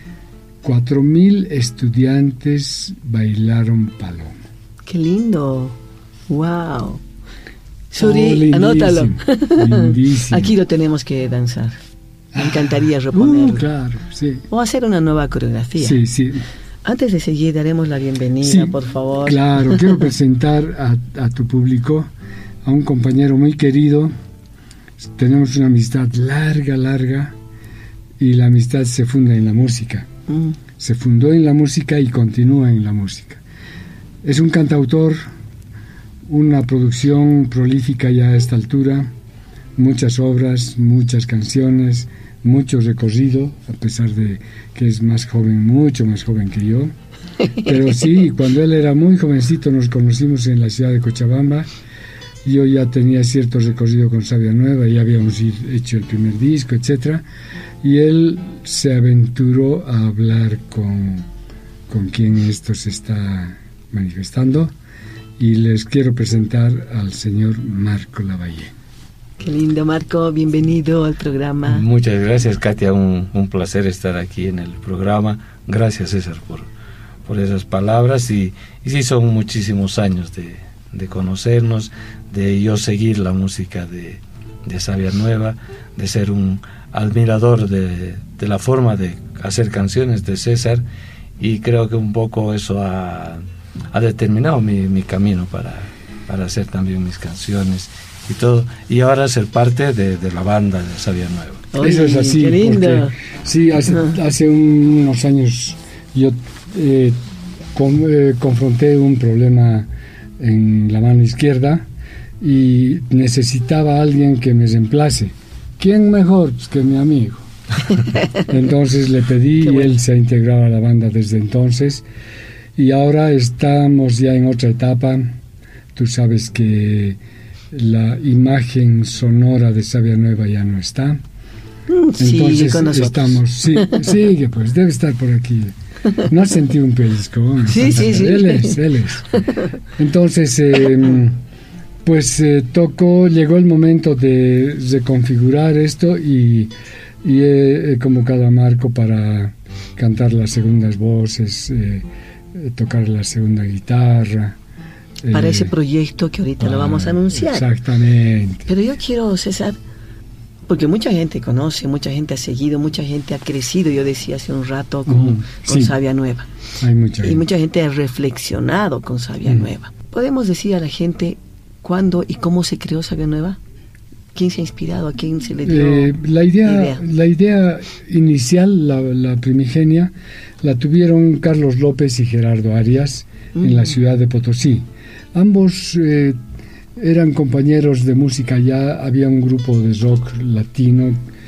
4,000 estudiantes bailaron paloma. ¡Qué lindo! ¡Wow! Suri, lindísimo, anótalo. Lindísimo. Aquí lo tenemos que danzar. Me encantaría reponerlo. Claro, sí. O hacer una nueva coreografía. Sí, sí. Antes de seguir, daremos la bienvenida, Sí, por favor. Claro, quiero presentar a tu público a un compañero muy querido. Tenemos una amistad larga, y la amistad se funda en la música. Se fundó en la música y continúa en la música. Es un cantautor, una producción prolífica ya a esta altura, muchas obras, muchas canciones, mucho recorrido, a pesar de que es más joven, mucho más joven que yo. Pero sí, cuando él era muy jovencito nos conocimos en la ciudad de Cochabamba. Yo ya tenía cierto recorrido con Savia Nueva, ya habíamos hecho el primer disco, etcétera, y él se aventuró a hablar con quien esto se está manifestando, y les quiero presentar al señor Marco Lavalle. Qué lindo, Marco, bienvenido al programa. Muchas gracias, Katia, un placer estar aquí en el programa. Gracias, César, por esas palabras, y sí, son muchísimos años de conocernos, de yo seguir la música de Savia Nueva, de ser un admirador de la forma de hacer canciones de César, y creo que un poco eso ha determinado mi camino para hacer también mis canciones y todo, y ahora ser parte de la banda de Savia Nueva. Oye, eso es así, qué lindo. porque sí, hace unos años yo confronté un problema en la mano izquierda y necesitaba a alguien que me reemplace. ¿Quién mejor? Pues que mi amigo. Entonces le pedí y él se ha integrado a la banda desde entonces, y ahora estamos ya en otra etapa. Tú sabes que la imagen sonora de Savia Nueva ya no está. Entonces con nosotros. estamos, sigue, pues debe estar por aquí. No sentí un pellizco. Sí. Él es. Entonces, llegó el momento de reconfigurar esto, y he convocado a Marco para cantar las segundas voces, tocar la segunda guitarra. Para ese proyecto que ahorita lo vamos a anunciar. Exactamente. Pero yo quiero, César, porque mucha gente conoce, mucha gente ha seguido, mucha gente ha crecido, yo decía hace un rato, con Savia Nueva. Hay mucha gente. Y mucha gente ha reflexionado con Savia Nueva. ¿Podemos decir a la gente cuándo y cómo se creó Savia Nueva? ¿Quién se ha inspirado? ¿A quién se le dio la idea inicial, la primigenia, la tuvieron Carlos López y Gerardo Arias en la ciudad de Potosí. Ambos eran compañeros de música, ya había un grupo de rock latino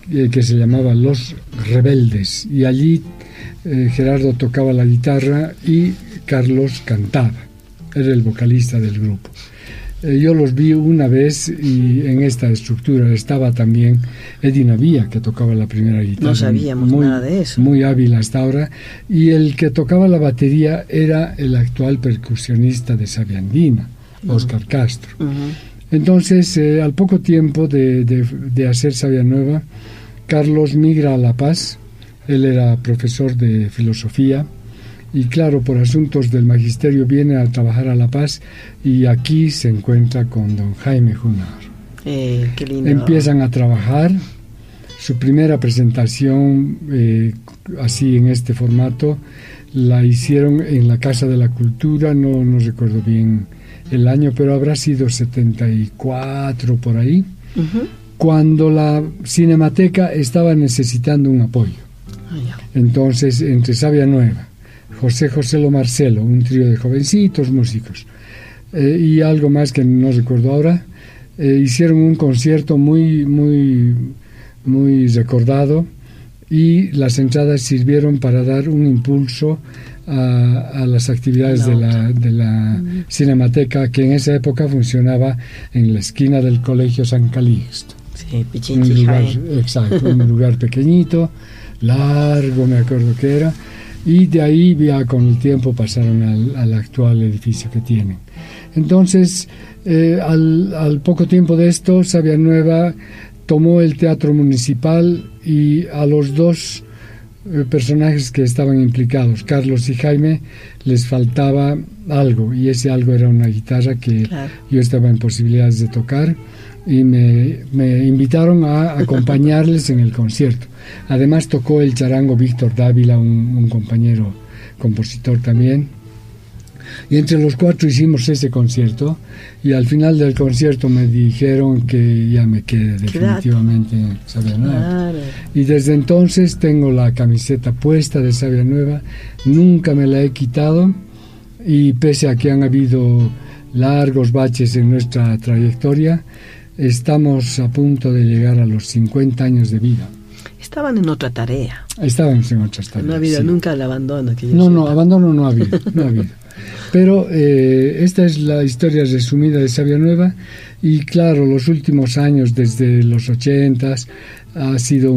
que se llamaba Los Rebeldes, y allí Gerardo tocaba la guitarra y Carlos cantaba, era el vocalista del grupo. Yo los vi una vez y en esta estructura estaba también Eddie Navia, que tocaba la primera guitarra. No sabíamos nada de eso. Muy hábil hasta ahora. Y el que tocaba la batería era el actual percusionista de Sabia Andina, Óscar Castro. Entonces, al poco tiempo de hacer Sabia Nueva, Carlos migra a La Paz. Él era profesor de filosofía. Y claro, por asuntos del magisterio viene a trabajar a La Paz y aquí se encuentra con don Jaime Junar. Qué lindo. Empiezan a trabajar. Su primera presentación, así en este formato, la hicieron en la Casa de la Cultura, no recuerdo bien el año, pero habrá sido 74 por ahí, cuando la Cinemateca estaba necesitando un apoyo. Entonces, entre Sabia Nueva, José Lo Marcelo, un trío de jovencitos músicos, y algo más que no recuerdo ahora, hicieron un concierto muy recordado, y las entradas sirvieron para dar un impulso a las actividades de la Cinemateca, que en esa época funcionaba en la esquina del Colegio San Calixto. Sí, Exacto, un lugar pequeñito, largo, me acuerdo que era. Y de ahí ya con el tiempo pasaron al actual edificio que tienen. Entonces, al poco tiempo de esto, Sabia Nueva tomó el Teatro Municipal, y a los dos personajes que estaban implicados, Carlos y Jaime, les faltaba algo, y ese algo era una guitarra que yo estaba en posibilidades de tocar, y me invitaron a acompañarles en el concierto. Además tocó el charango Víctor Dávila, un compañero compositor también, y entre los cuatro hicimos ese concierto, y al final del concierto me dijeron que ya me quedé definitivamente en Sabia Nueva. Y desde entonces tengo la camiseta puesta de Sabia Nueva, nunca me la he quitado, y pese a que han habido largos baches en nuestra trayectoria, estamos a punto de llegar a los 50 años de vida. Estaban en otra tarea. Estábamos en otras tareas. No ha habido nunca el abandono. Abandono no ha habido. Pero esta es la historia resumida de Sabia Nueva, y claro, los últimos años, desde los 80s, ha sido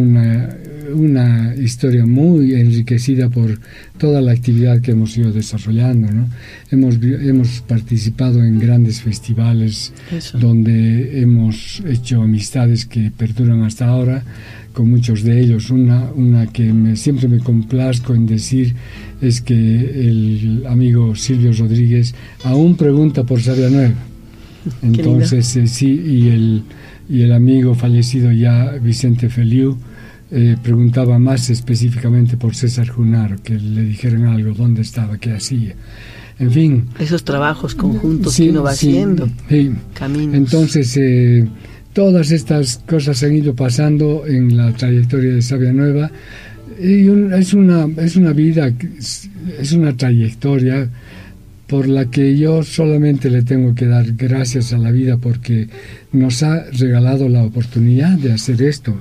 una historia muy enriquecida por toda la actividad que hemos ido desarrollando, ¿no? Hemos participado en grandes festivales. Eso. Donde hemos hecho amistades que perduran hasta ahora, con muchos de ellos. Una que siempre me complazco en decir es que el amigo Silvio Rodríguez aún pregunta por Sabia Nueva. Entonces sí, y el amigo fallecido ya, Vicente Feliu, preguntaba más específicamente por César Junaro, que le dijeran algo, dónde estaba, qué hacía. En fin. Esos trabajos conjuntos que uno va haciendo. Sí. Caminos. Entonces, todas estas cosas han ido pasando en la trayectoria de Sabia Nueva, y es una vida, es una trayectoria por la que yo solamente le tengo que dar gracias a la vida, porque nos ha regalado la oportunidad de hacer esto,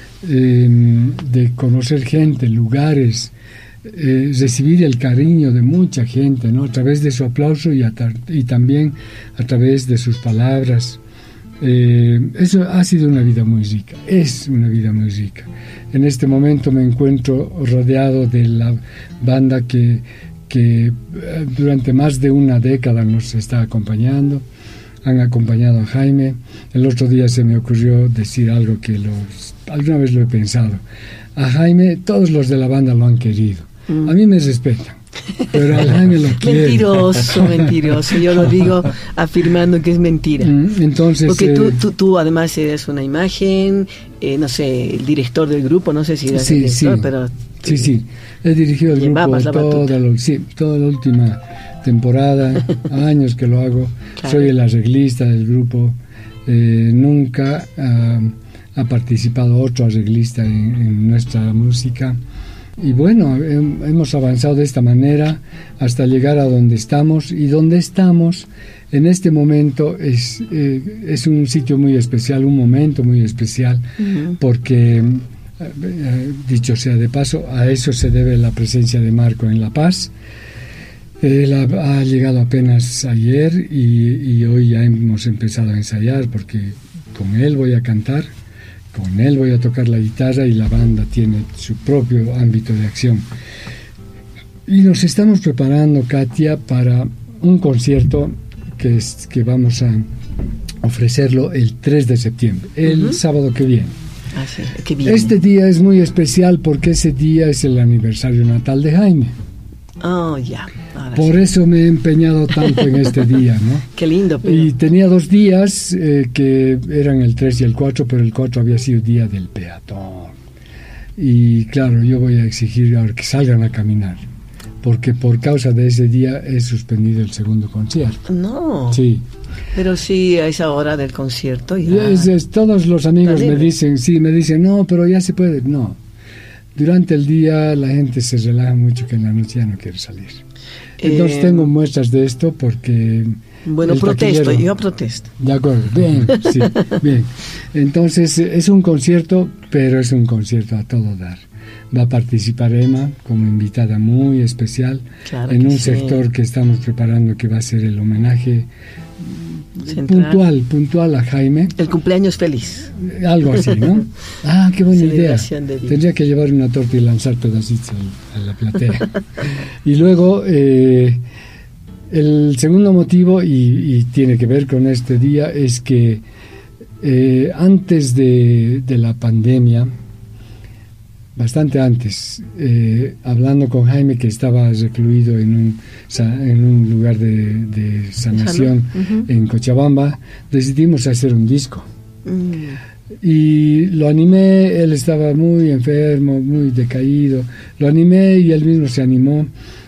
de conocer gente, lugares, recibir el cariño de mucha gente, ¿no? A través de su aplauso y también a través de sus palabras. Eso ha sido una vida muy rica, es una vida muy rica. En este momento me encuentro rodeado de la banda que durante más de una década nos está acompañando. Han acompañado a Jaime. El otro día se me ocurrió decir algo que alguna vez lo he pensado. A Jaime todos los de la banda lo han querido. A mí me respetan, pero a Jaime lo quieren. Mentiroso. Yo lo digo afirmando que es mentira. Entonces, porque tú además eres una imagen, no sé, el director del grupo, no sé si eres el director, pero... Sí, he dirigido el grupo toda la última temporada, años que lo hago. Claro. Soy el arreglista del grupo. Nunca ha participado otro arreglista en nuestra música. Y bueno, hemos avanzado de esta manera hasta llegar a donde estamos. Y donde estamos en este momento es un sitio muy especial, un momento muy especial, porque Dicho sea de paso, a eso se debe la presencia de Marco en La Paz. Él ha llegado apenas ayer y hoy ya hemos empezado a ensayar, porque con él voy a cantar, con él voy a tocar la guitarra, y la banda tiene su propio ámbito de acción. Y nos estamos preparando, Katia, para un concierto que vamos a ofrecerlo el 3 de septiembre, el sábado que viene. Ah, sí, qué bien. Este día es muy especial porque ese día es el aniversario natal de Jaime. Oh, ya. Por eso me he empeñado tanto en este día, ¿no? Qué lindo. Pero... Y tenía 2 días que eran el 3 y el 4, pero el 4 había sido día del peatón. Y claro, yo voy a exigir ahora que salgan a caminar, porque por causa de ese día he suspendido el segundo concierto. No. Sí. Pero sí, a esa hora del concierto ya... todos los amigos me dicen, no, pero ya se puede. No. Durante el día la gente se relaja mucho, que en la noche ya no quiere salir. Entonces tengo muestras de esto porque... Bueno, protesto, yo protesto. De acuerdo, bien, sí, bien. Entonces es un concierto, pero es un concierto a todo dar. Va a participar Emma como invitada muy especial, claro, en un sector que estamos preparando, que va a ser el homenaje puntual a Jaime. El cumpleaños feliz. Algo así, ¿no? Ah, qué buena idea. Tendría que llevar una torta y lanzar pedacitos a la platea. Y luego, el segundo motivo, y tiene que ver con este día, es que antes de la pandemia, bastante antes, hablando con Jaime, que estaba recluido en un lugar de sanación en Cochabamba, decidimos hacer un disco. Y lo animé, él estaba muy enfermo, muy decaído, lo animé y él mismo se animó,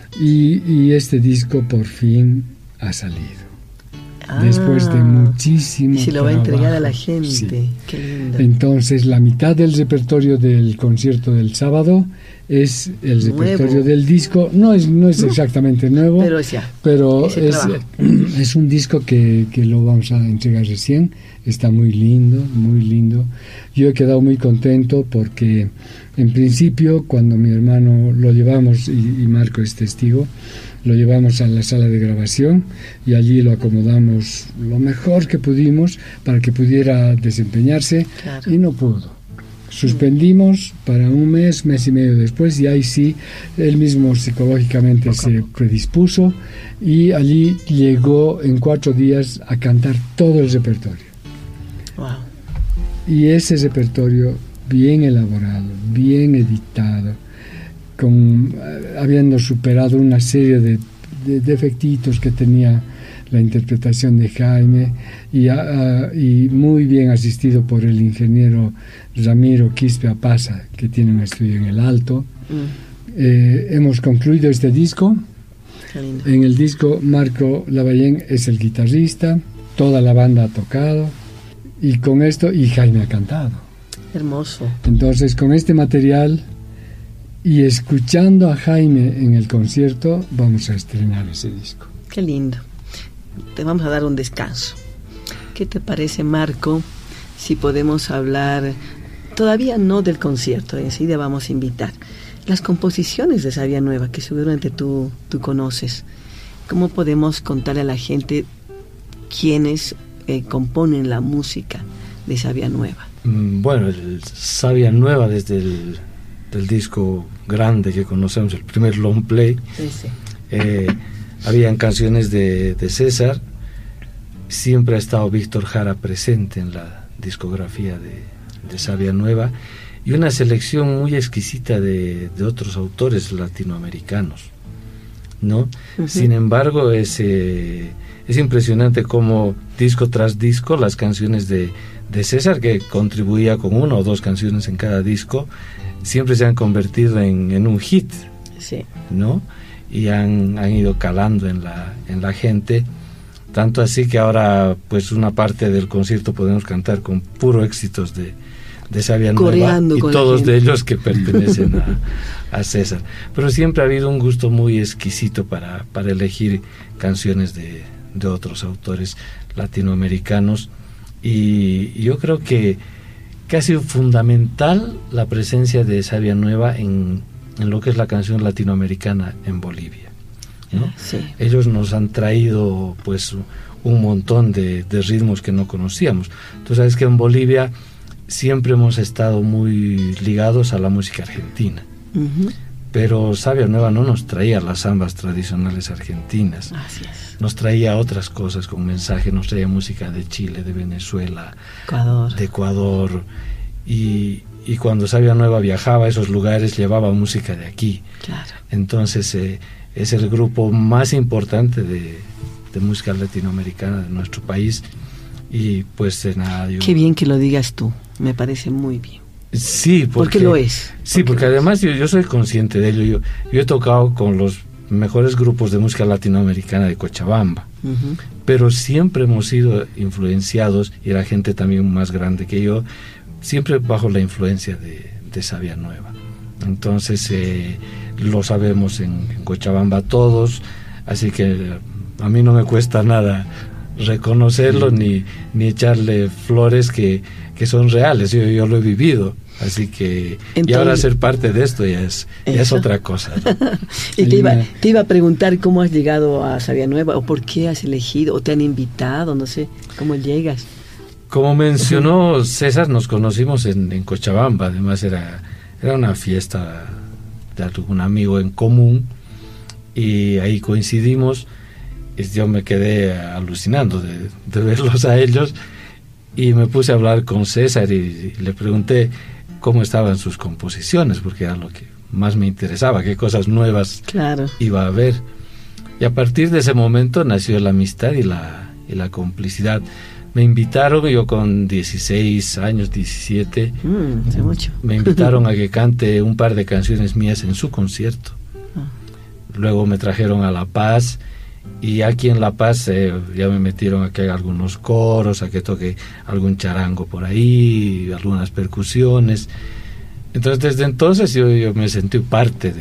y este disco por fin ha salido. Después de muchísimo trabajo. Y se lo va a entregar a la gente. Sí. Qué lindo. Entonces, la mitad del repertorio del concierto del sábado es el repertorio del disco. No es exactamente nuevo, pero es un disco que lo vamos a entregar recién. Está muy lindo, muy lindo. Yo he quedado muy contento porque, en principio, cuando mi hermano lo llevamos, y Marco es testigo, lo llevamos a la sala de grabación y allí lo acomodamos lo mejor que pudimos para que pudiera desempeñarse, claro. Y no pudo. Suspendimos para un mes y medio después, y ahí sí, él mismo psicológicamente se predispuso, y allí llegó en 4 días a cantar todo el repertorio. Wow. Y ese repertorio bien elaborado, bien editado, habiendo superado una serie de defectitos que tenía la interpretación de Jaime, y muy bien asistido por el ingeniero Ramiro Quispe Apaza, que tiene un estudio en el Alto. Hemos concluido este disco. En el disco Marco Lavallén es el guitarrista, toda la banda ha tocado, y con esto, y Jaime ha cantado. Hermoso. Entonces, con este material y escuchando a Jaime en el concierto, vamos a estrenar ese disco. Qué lindo. Te vamos a dar un descanso. ¿Qué te parece, Marco, si podemos hablar, todavía no del concierto, enseguida vamos a invitar, las composiciones de Sabia Nueva, que seguramente tú conoces? ¿Cómo podemos contarle a la gente quiénes componen la música de Sabia Nueva? Bueno, el Sabia Nueva, desde del disco grande que conocemos, el primer long play, habían canciones de César. Siempre ha estado Víctor Jara presente en la discografía de Sabia Nueva, y una selección muy exquisita de otros autores latinoamericanos, ¿no? Sin embargo, es impresionante cómo disco tras disco las canciones de César, que contribuía con 1 o 2 canciones en cada disco, siempre se han convertido en un hit, ¿no? Y han ido calando en la gente, tanto así que ahora, pues, una parte del concierto podemos cantar con puro éxitos de Sabia Nueva, y todos de ellos que pertenecen a César. Pero siempre ha habido un gusto muy exquisito para elegir canciones de otros autores latinoamericanos, y yo creo que que ha sido fundamental la presencia de Sabia Nueva en lo que es la canción latinoamericana en Bolivia, ¿no? Sí. Ellos nos han traído pues un montón de ritmos que no conocíamos. Tú sabes que en Bolivia siempre hemos estado muy ligados a la música argentina, pero Sabia Nueva no nos traía las zambas tradicionales argentinas. Así es. Nos traía otras cosas con mensaje, nos traía música de Chile, de Venezuela, de Ecuador, y cuando Sabia Nueva viajaba a esos lugares llevaba música de aquí. Claro. Entonces es el grupo más importante de música latinoamericana de nuestro país, y pues nada. Qué bien que lo digas tú, me parece muy bien. Sí, porque lo es. Sí, porque además yo soy consciente de ello. Yo he tocado con los mejores grupos de música latinoamericana de Cochabamba, pero siempre hemos sido influenciados, y la gente también más grande que yo, siempre bajo la influencia de Sabia Nueva. Entonces lo sabemos en Cochabamba todos, así que a mí no me cuesta nada reconocerlo ni echarle flores que son reales. Yo lo he vivido, así que entonces, y ahora ser parte de esto ya es otra cosa, ¿no? Y te iba a preguntar cómo has llegado a Sabia Nueva, o por qué has elegido, o te han invitado, no sé, cómo llegas. Como mencionó César, nos conocimos en Cochabamba. Además era una fiesta de algún amigo en común, y ahí coincidimos. Yo me quedé alucinando de verlos a ellos, y me puse a hablar con César y le pregunté cómo estaban sus composiciones, porque era lo que más me interesaba, qué cosas nuevas iba a haber. Y a partir de ese momento nació la amistad y la complicidad. Me invitaron, yo con 16 años, 17, hace mucho. Me invitaron a que cante un par de canciones mías en su concierto. Luego me trajeron a La Paz, y aquí en La Paz ya me metieron a que haga algunos coros, a que toque algún charango por ahí, algunas percusiones. Entonces desde entonces yo me sentí parte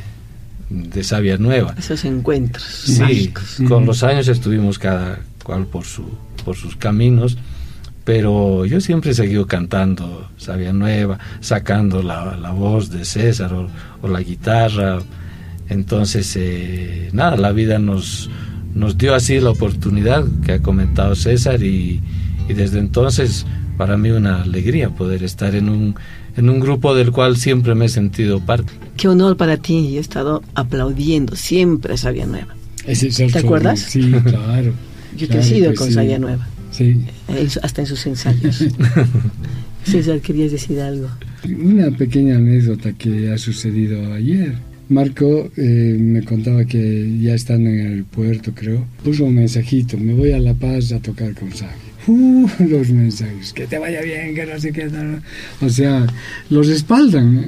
de Sabia Nueva. Esos encuentros. Sí, mágicos. Con los años estuvimos cada cual por sus caminos, pero yo siempre he seguido cantando Sabia Nueva, sacando la voz de César o la guitarra. Entonces la vida nos dio así la oportunidad que ha comentado César, y desde entonces para mí una alegría poder estar en un grupo del cual siempre me he sentido parte. Qué honor para ti, yo he estado aplaudiendo siempre a Sabia Nueva. ¿Te acuerdas? Sí, claro. Yo he crecido con Sabia Nueva. Sí. Hasta en sus ensayos. César, ¿querías decir algo? Una pequeña anécdota que ha sucedido ayer. Marco me contaba que ya estando en el aeropuerto, creo, puso un mensajito: me voy a La Paz a tocar con Sabia. Los mensajes, que te vaya bien, que no sé qué. O sea, los respaldan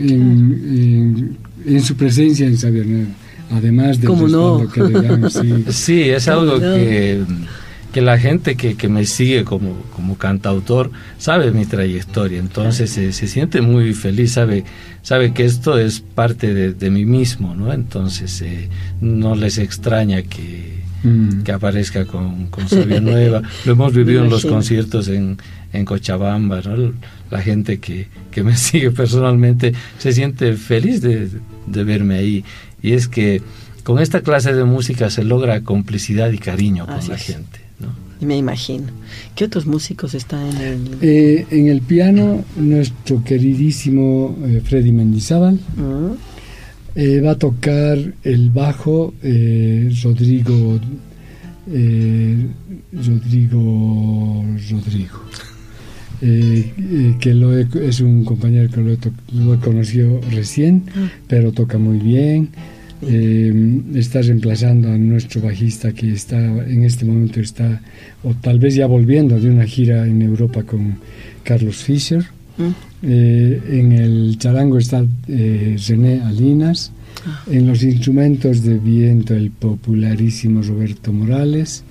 en su presencia en Sabia Nueva, además del respaldo que le dan. Sí, es algo que la gente que me sigue como cantautor sabe mi trayectoria, entonces se siente muy feliz, sabe que esto es parte de mí mismo, ¿no? Entonces no les extraña que aparezca con Sabia Nueva. Lo hemos vivido en los conciertos en Cochabamba, ¿no? La gente que me sigue personalmente se siente feliz de verme ahí, y es que con esta clase de música se logra complicidad y cariño con la gente, ¿no? Y me imagino. ¿Qué otros músicos están en el piano? Nuestro queridísimo Freddy Mendizábal. Va a tocar el bajo Rodrigo, que es un compañero que lo he conocido recién, pero toca muy bien. Está reemplazando a nuestro bajista, que en este momento está, o tal vez ya volviendo de una gira en Europa con Carlos Fischer. En el charango está René Alinas. En los instrumentos de viento, el popularísimo Roberto Morales.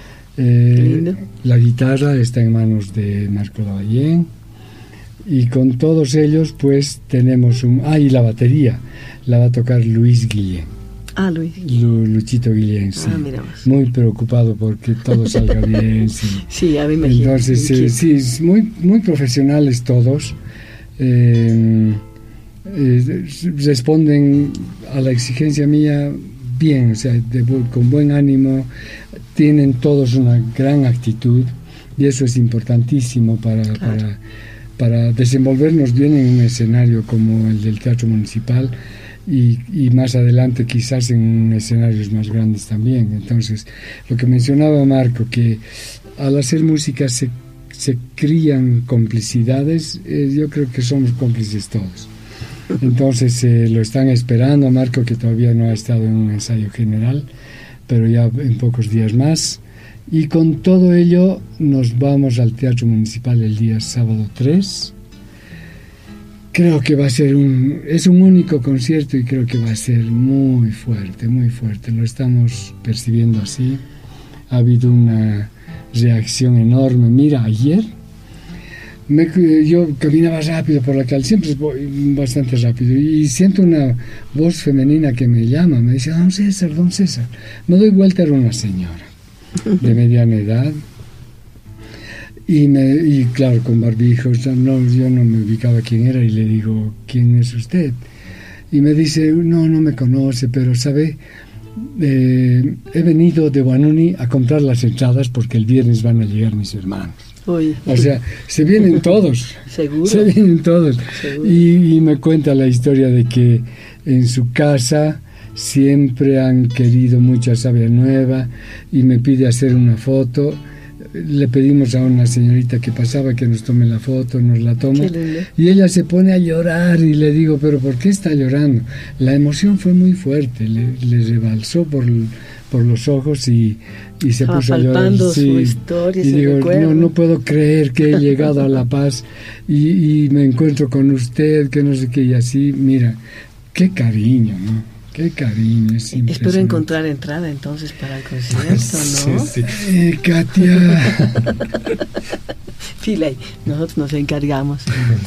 La guitarra está en manos de Marco Lavallén, y con todos ellos pues tenemos y la batería la va a tocar Luis Guillén. Ah, Luis. Luchito Guillén, sí. Miramos. Muy preocupado porque todo salga bien. Sí, sí, a mí me imagino. Entonces, sí, muy profesionales todos. Responden a la exigencia mía bien, o sea, con buen ánimo, tienen todos una gran actitud y eso es importantísimo para desenvolvernos bien en un escenario como el del Teatro Municipal y más adelante quizás en escenarios más grandes también. Entonces, lo que mencionaba Marco, que al hacer música se crían complicidades, yo creo que somos cómplices todos. Entonces lo están esperando a Marco, que todavía no ha estado en un ensayo general, pero ya en pocos días más. Y con todo ello nos vamos al Teatro Municipal el día sábado 3. Creo que va a ser es un único concierto y creo que va a ser muy fuerte, muy fuerte. Lo estamos percibiendo así. Ha habido una reacción enorme. Mira, ayer yo caminaba rápido por la calle, siempre voy bastante rápido, y siento una voz femenina que me llama, me dice, don César. Me doy vuelta, era una señora de mediana edad, y claro, con barbijos, yo no me ubicaba quién era, y le digo, ¿quién es usted? Y me dice, no me conoce, pero sabe, he venido de Guanuni a comprar las entradas porque el viernes van a llegar mis hermanos. Uy. O sea, se vienen todos. ¿Seguro? Se vienen todos. Y me cuenta la historia de que en su casa siempre han querido mucha savia nueva y me pide hacer una foto. Le pedimos a una señorita que pasaba que nos tome la foto, nos la toma y ella se pone a llorar y le digo, ¿pero por qué está llorando? La emoción fue muy fuerte, le rebalsó por los ojos y se puso a llorar. Su historia, y digo, no puedo creer que he llegado a La Paz y me encuentro con usted, que no sé qué, y así, mira, qué cariño, ¿no? Qué cariño, es impresionante. Espero encontrar entrada entonces para el concierto, ¿no? Sí. Katia. Fila, nosotros nos encargamos.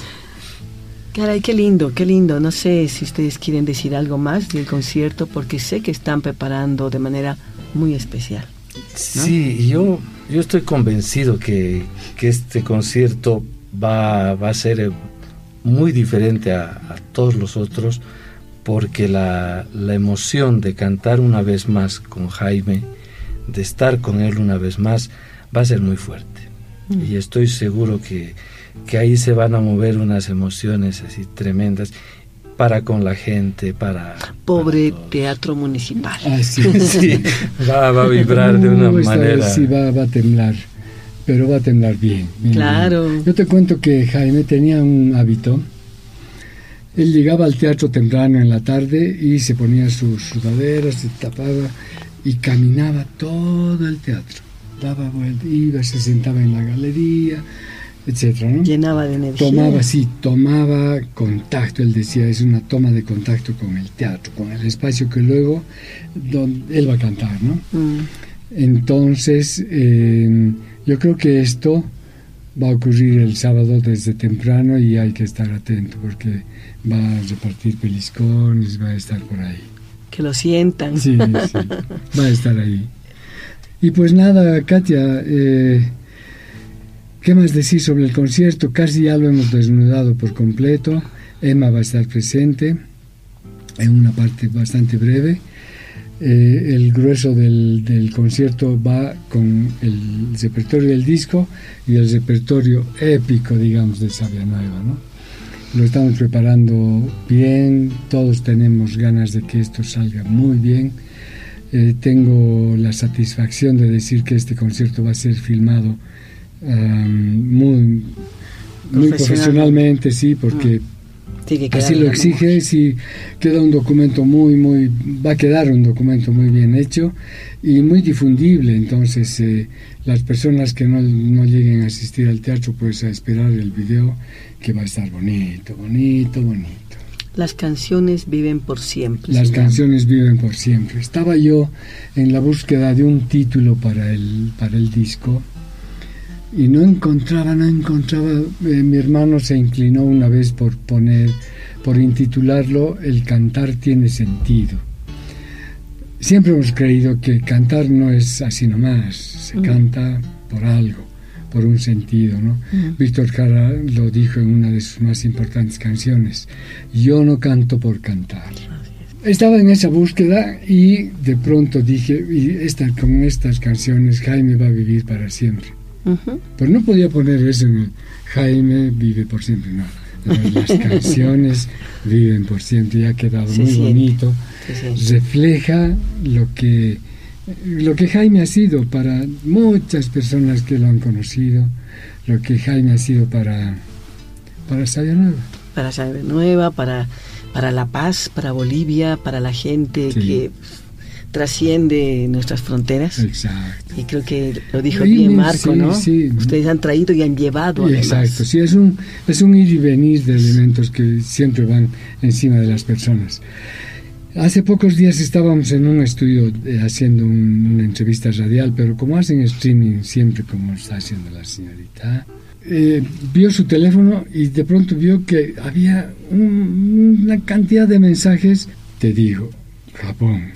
Caray, qué lindo. No sé si ustedes quieren decir algo más del concierto, porque sé que están preparando de manera muy especial, ¿no? Sí, yo estoy convencido que este concierto va a ser muy diferente a todos los otros, porque la emoción de cantar una vez más con Jaime, de estar con él una vez más, va a ser muy fuerte. Y estoy seguro que ahí se van a mover unas emociones así tremendas para con la gente, Pobre para Teatro Municipal. Sí. Sí, va a vibrar de una manera. Sí, va a temblar, pero va a temblar bien. Claro. Bien. Yo te cuento que Jaime tenía un hábito. Él llegaba al teatro temprano en la tarde y se ponía sus sudaderas, se tapaba y caminaba todo el teatro. Daba vuelta, iba, se sentaba en la galería, etcétera, ¿no? Llenaba de energía. Tomaba contacto. Él decía, es una toma de contacto con el teatro, con el espacio que luego él va a cantar, ¿no? Entonces, yo creo que esto va a ocurrir el sábado desde temprano y hay que estar atento porque va a repartir peliscones, va a estar por ahí. Que lo sientan. Sí, va a estar ahí. Y pues nada, Katia, ¿qué más decir sobre el concierto? Casi ya lo hemos desnudado por completo. Emma va a estar presente en una parte bastante breve. El grueso del concierto va con el repertorio del disco y el repertorio épico, digamos, de Savia Nueva, ¿no? Lo estamos preparando bien, todos tenemos ganas de que esto salga muy bien. Tengo la satisfacción de decir que este concierto va a ser filmado muy profesionalmente, sí, porque así lo exige. Sí, queda un documento va a quedar un documento muy bien hecho y muy difundible. Entonces las personas que no lleguen a asistir al teatro, pues a esperar el video, que va a estar bonito. Las canciones viven por siempre. Las canciones viven por siempre. Estaba yo en la búsqueda de un título para el disco y no encontraba. Mi hermano se inclinó una vez por intitularlo El cantar tiene sentido. siempre hemos creído que cantar no es así nomás, se canta por algo, por un sentido, ¿no? Víctor Jara lo dijo en una de sus más importantes canciones: yo no canto por cantar. Estaba en esa búsqueda y de pronto dije, con estas canciones Jaime va a vivir para siempre. Pero no podía poner eso en el Jaime vive por siempre, no. Las canciones viven por siempre, y ha quedado muy bonito. Refleja lo que Jaime ha sido para muchas personas que lo han conocido, lo que Jaime ha sido para Savia Nueva. Para Savia Nueva, para La Paz, para Bolivia, para la gente que trasciende nuestras fronteras. Exacto. Y creo que lo dijo bien Marco, ¿no? Sí. Ustedes han traído y han llevado, además. Exacto, sí, es un ir y venir de elementos que siempre van encima de las personas. Hace pocos días estábamos en un estudio haciendo una entrevista radial, pero como hacen streaming siempre, como está haciendo la señorita, vio su teléfono y de pronto vio que había una cantidad de mensajes. Te digo, Japón,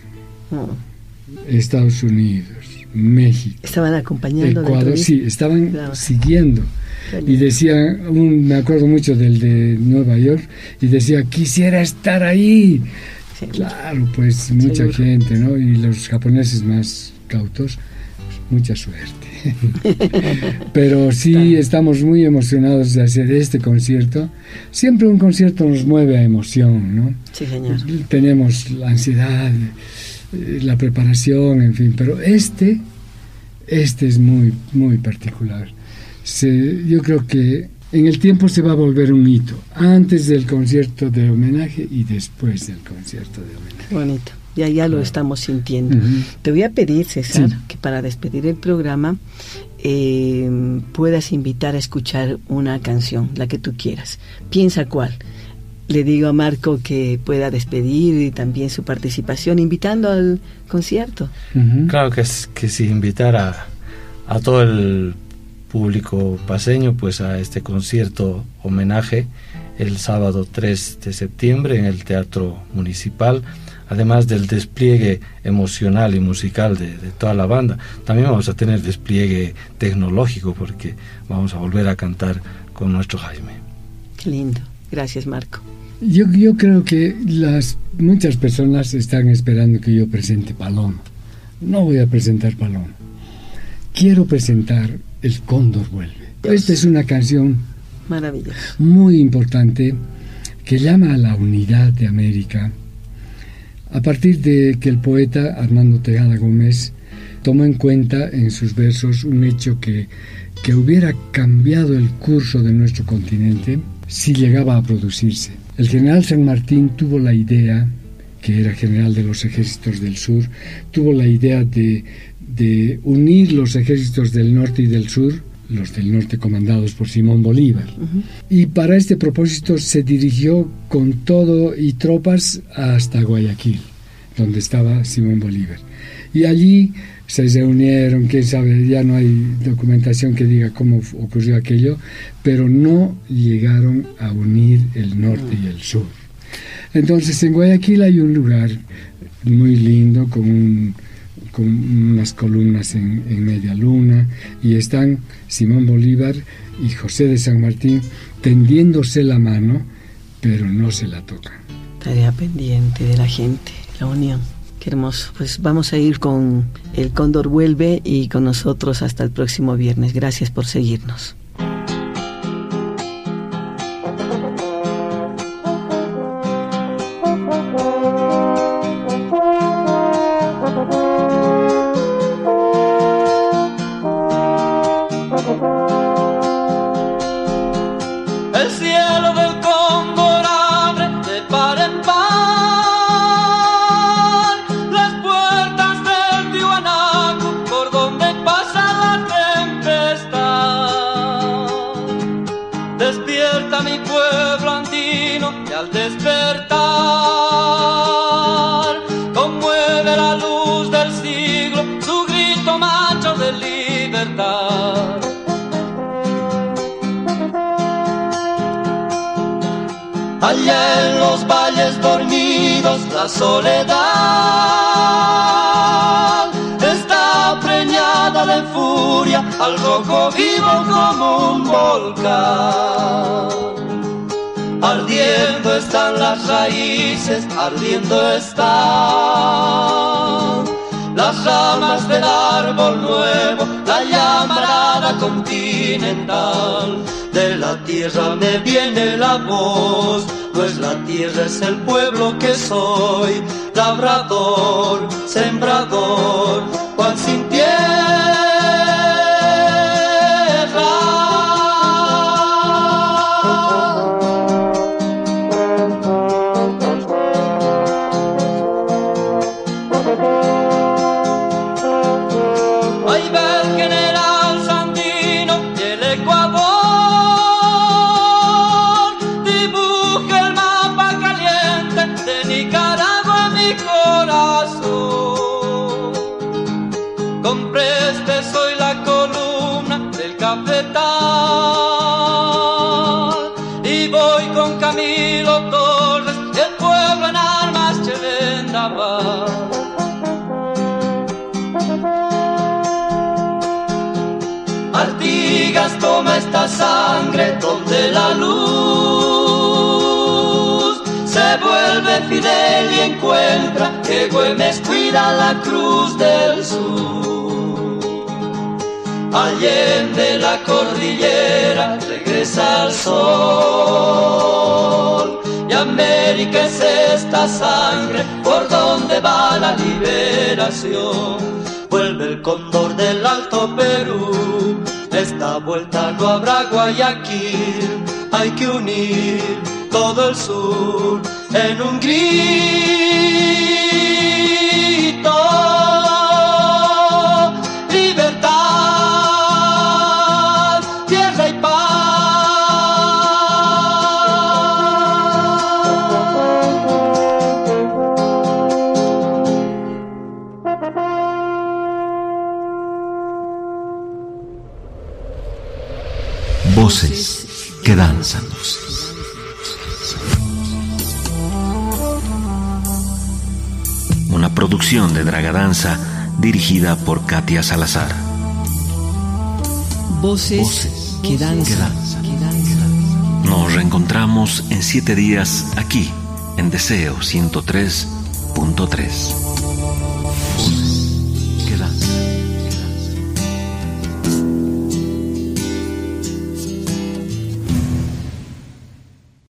Estados Unidos, México, estaban acompañando, Ecuador, sí, estaban siguiendo. Y decía, me acuerdo mucho del de Nueva York, y decía, quisiera estar ahí. Sí. Claro, pues mucha gente, ¿no? Y los japoneses más cautos, mucha suerte. Pero sí, estamos muy emocionados de hacer este concierto. Siempre un concierto nos mueve a emoción, ¿no? Sí, señor. Tenemos la ansiedad, la preparación, en fin, pero este es muy, muy particular. Yo creo que en el tiempo se va a volver un hito, antes del concierto de homenaje y después del concierto de homenaje. Bonito, ya lo estamos sintiendo. Te voy a pedir, César, que para despedir el programa puedas invitar a escuchar una canción, la que tú quieras. Piensa cuál. Le digo a Marco que pueda despedir y también su participación invitando al concierto. Claro que sí, invitar a todo el público paseño pues a este concierto homenaje el sábado 3 de septiembre en el Teatro Municipal. Además del despliegue emocional y musical de toda la banda, también vamos a tener despliegue tecnológico porque vamos a volver a cantar con nuestro Jaime. Qué lindo. Gracias, Marco. Yo creo que muchas personas están esperando que yo presente Paloma. No voy a presentar Paloma. Quiero presentar El Cóndor Vuelve. Esta es una canción maravillosa, muy importante, que llama a la unidad de América, a partir de que el poeta Armando Tejada Gómez tomó en cuenta en sus versos un hecho que hubiera cambiado el curso de nuestro continente si llegaba a producirse. El general San Martín tuvo la idea, que era general de los ejércitos del sur, tuvo la idea de unir los ejércitos del norte y del sur, los del norte comandados por Simón Bolívar. Y para este propósito se dirigió con todo y tropas hasta Guayaquil, donde estaba Simón Bolívar. Y allí se reunieron, quién sabe, ya no hay documentación que diga cómo ocurrió aquello, pero no llegaron a unir el norte y el sur. Entonces en Guayaquil hay un lugar muy lindo con unas columnas en media luna, y están Simón Bolívar y José de San Martín tendiéndose la mano, pero no se la tocan. Tarea pendiente de la gente, la unión. Qué hermoso. Pues vamos a ir con El Cóndor Vuelve y con nosotros hasta el próximo viernes. Gracias por seguirnos. Allá en los valles dormidos oídos la soledad está preñada de furia, al rojo vivo como un volcán. Ardiendo están las raíces, ardiendo están las ramas del árbol nuevo, la llamarada continental. De la tierra me viene la voz, no es la tierra, es el pueblo que soy. Labrador, sembrador, Juan sin tierra. Ahí va el general Sandino y el Ecuador. Dibuja el mapa caliente de Nicaragua en mi corazón. Compreste, soy la columna del cafetal y voy con Camilo Torres, el pueblo en armas que vendaval. Artigas, toma esta sangre donde la luz se vuelve fidel y encuentra que Güemes cuida la cruz del sur. Allende la cordillera regresa al sol y América es esta sangre por donde va la liberación. Vuelve el cóndor del Alto Perú, esta vuelta no habrá Guayaquil, hay que unir todo el sur en un grito. Libertad, tierra y paz. Voces que danzan. Una producción de Dragadanza dirigida por Katia Salazar. Voces que danzan. Nos reencontramos en 7 días aquí en Deseo 103.3.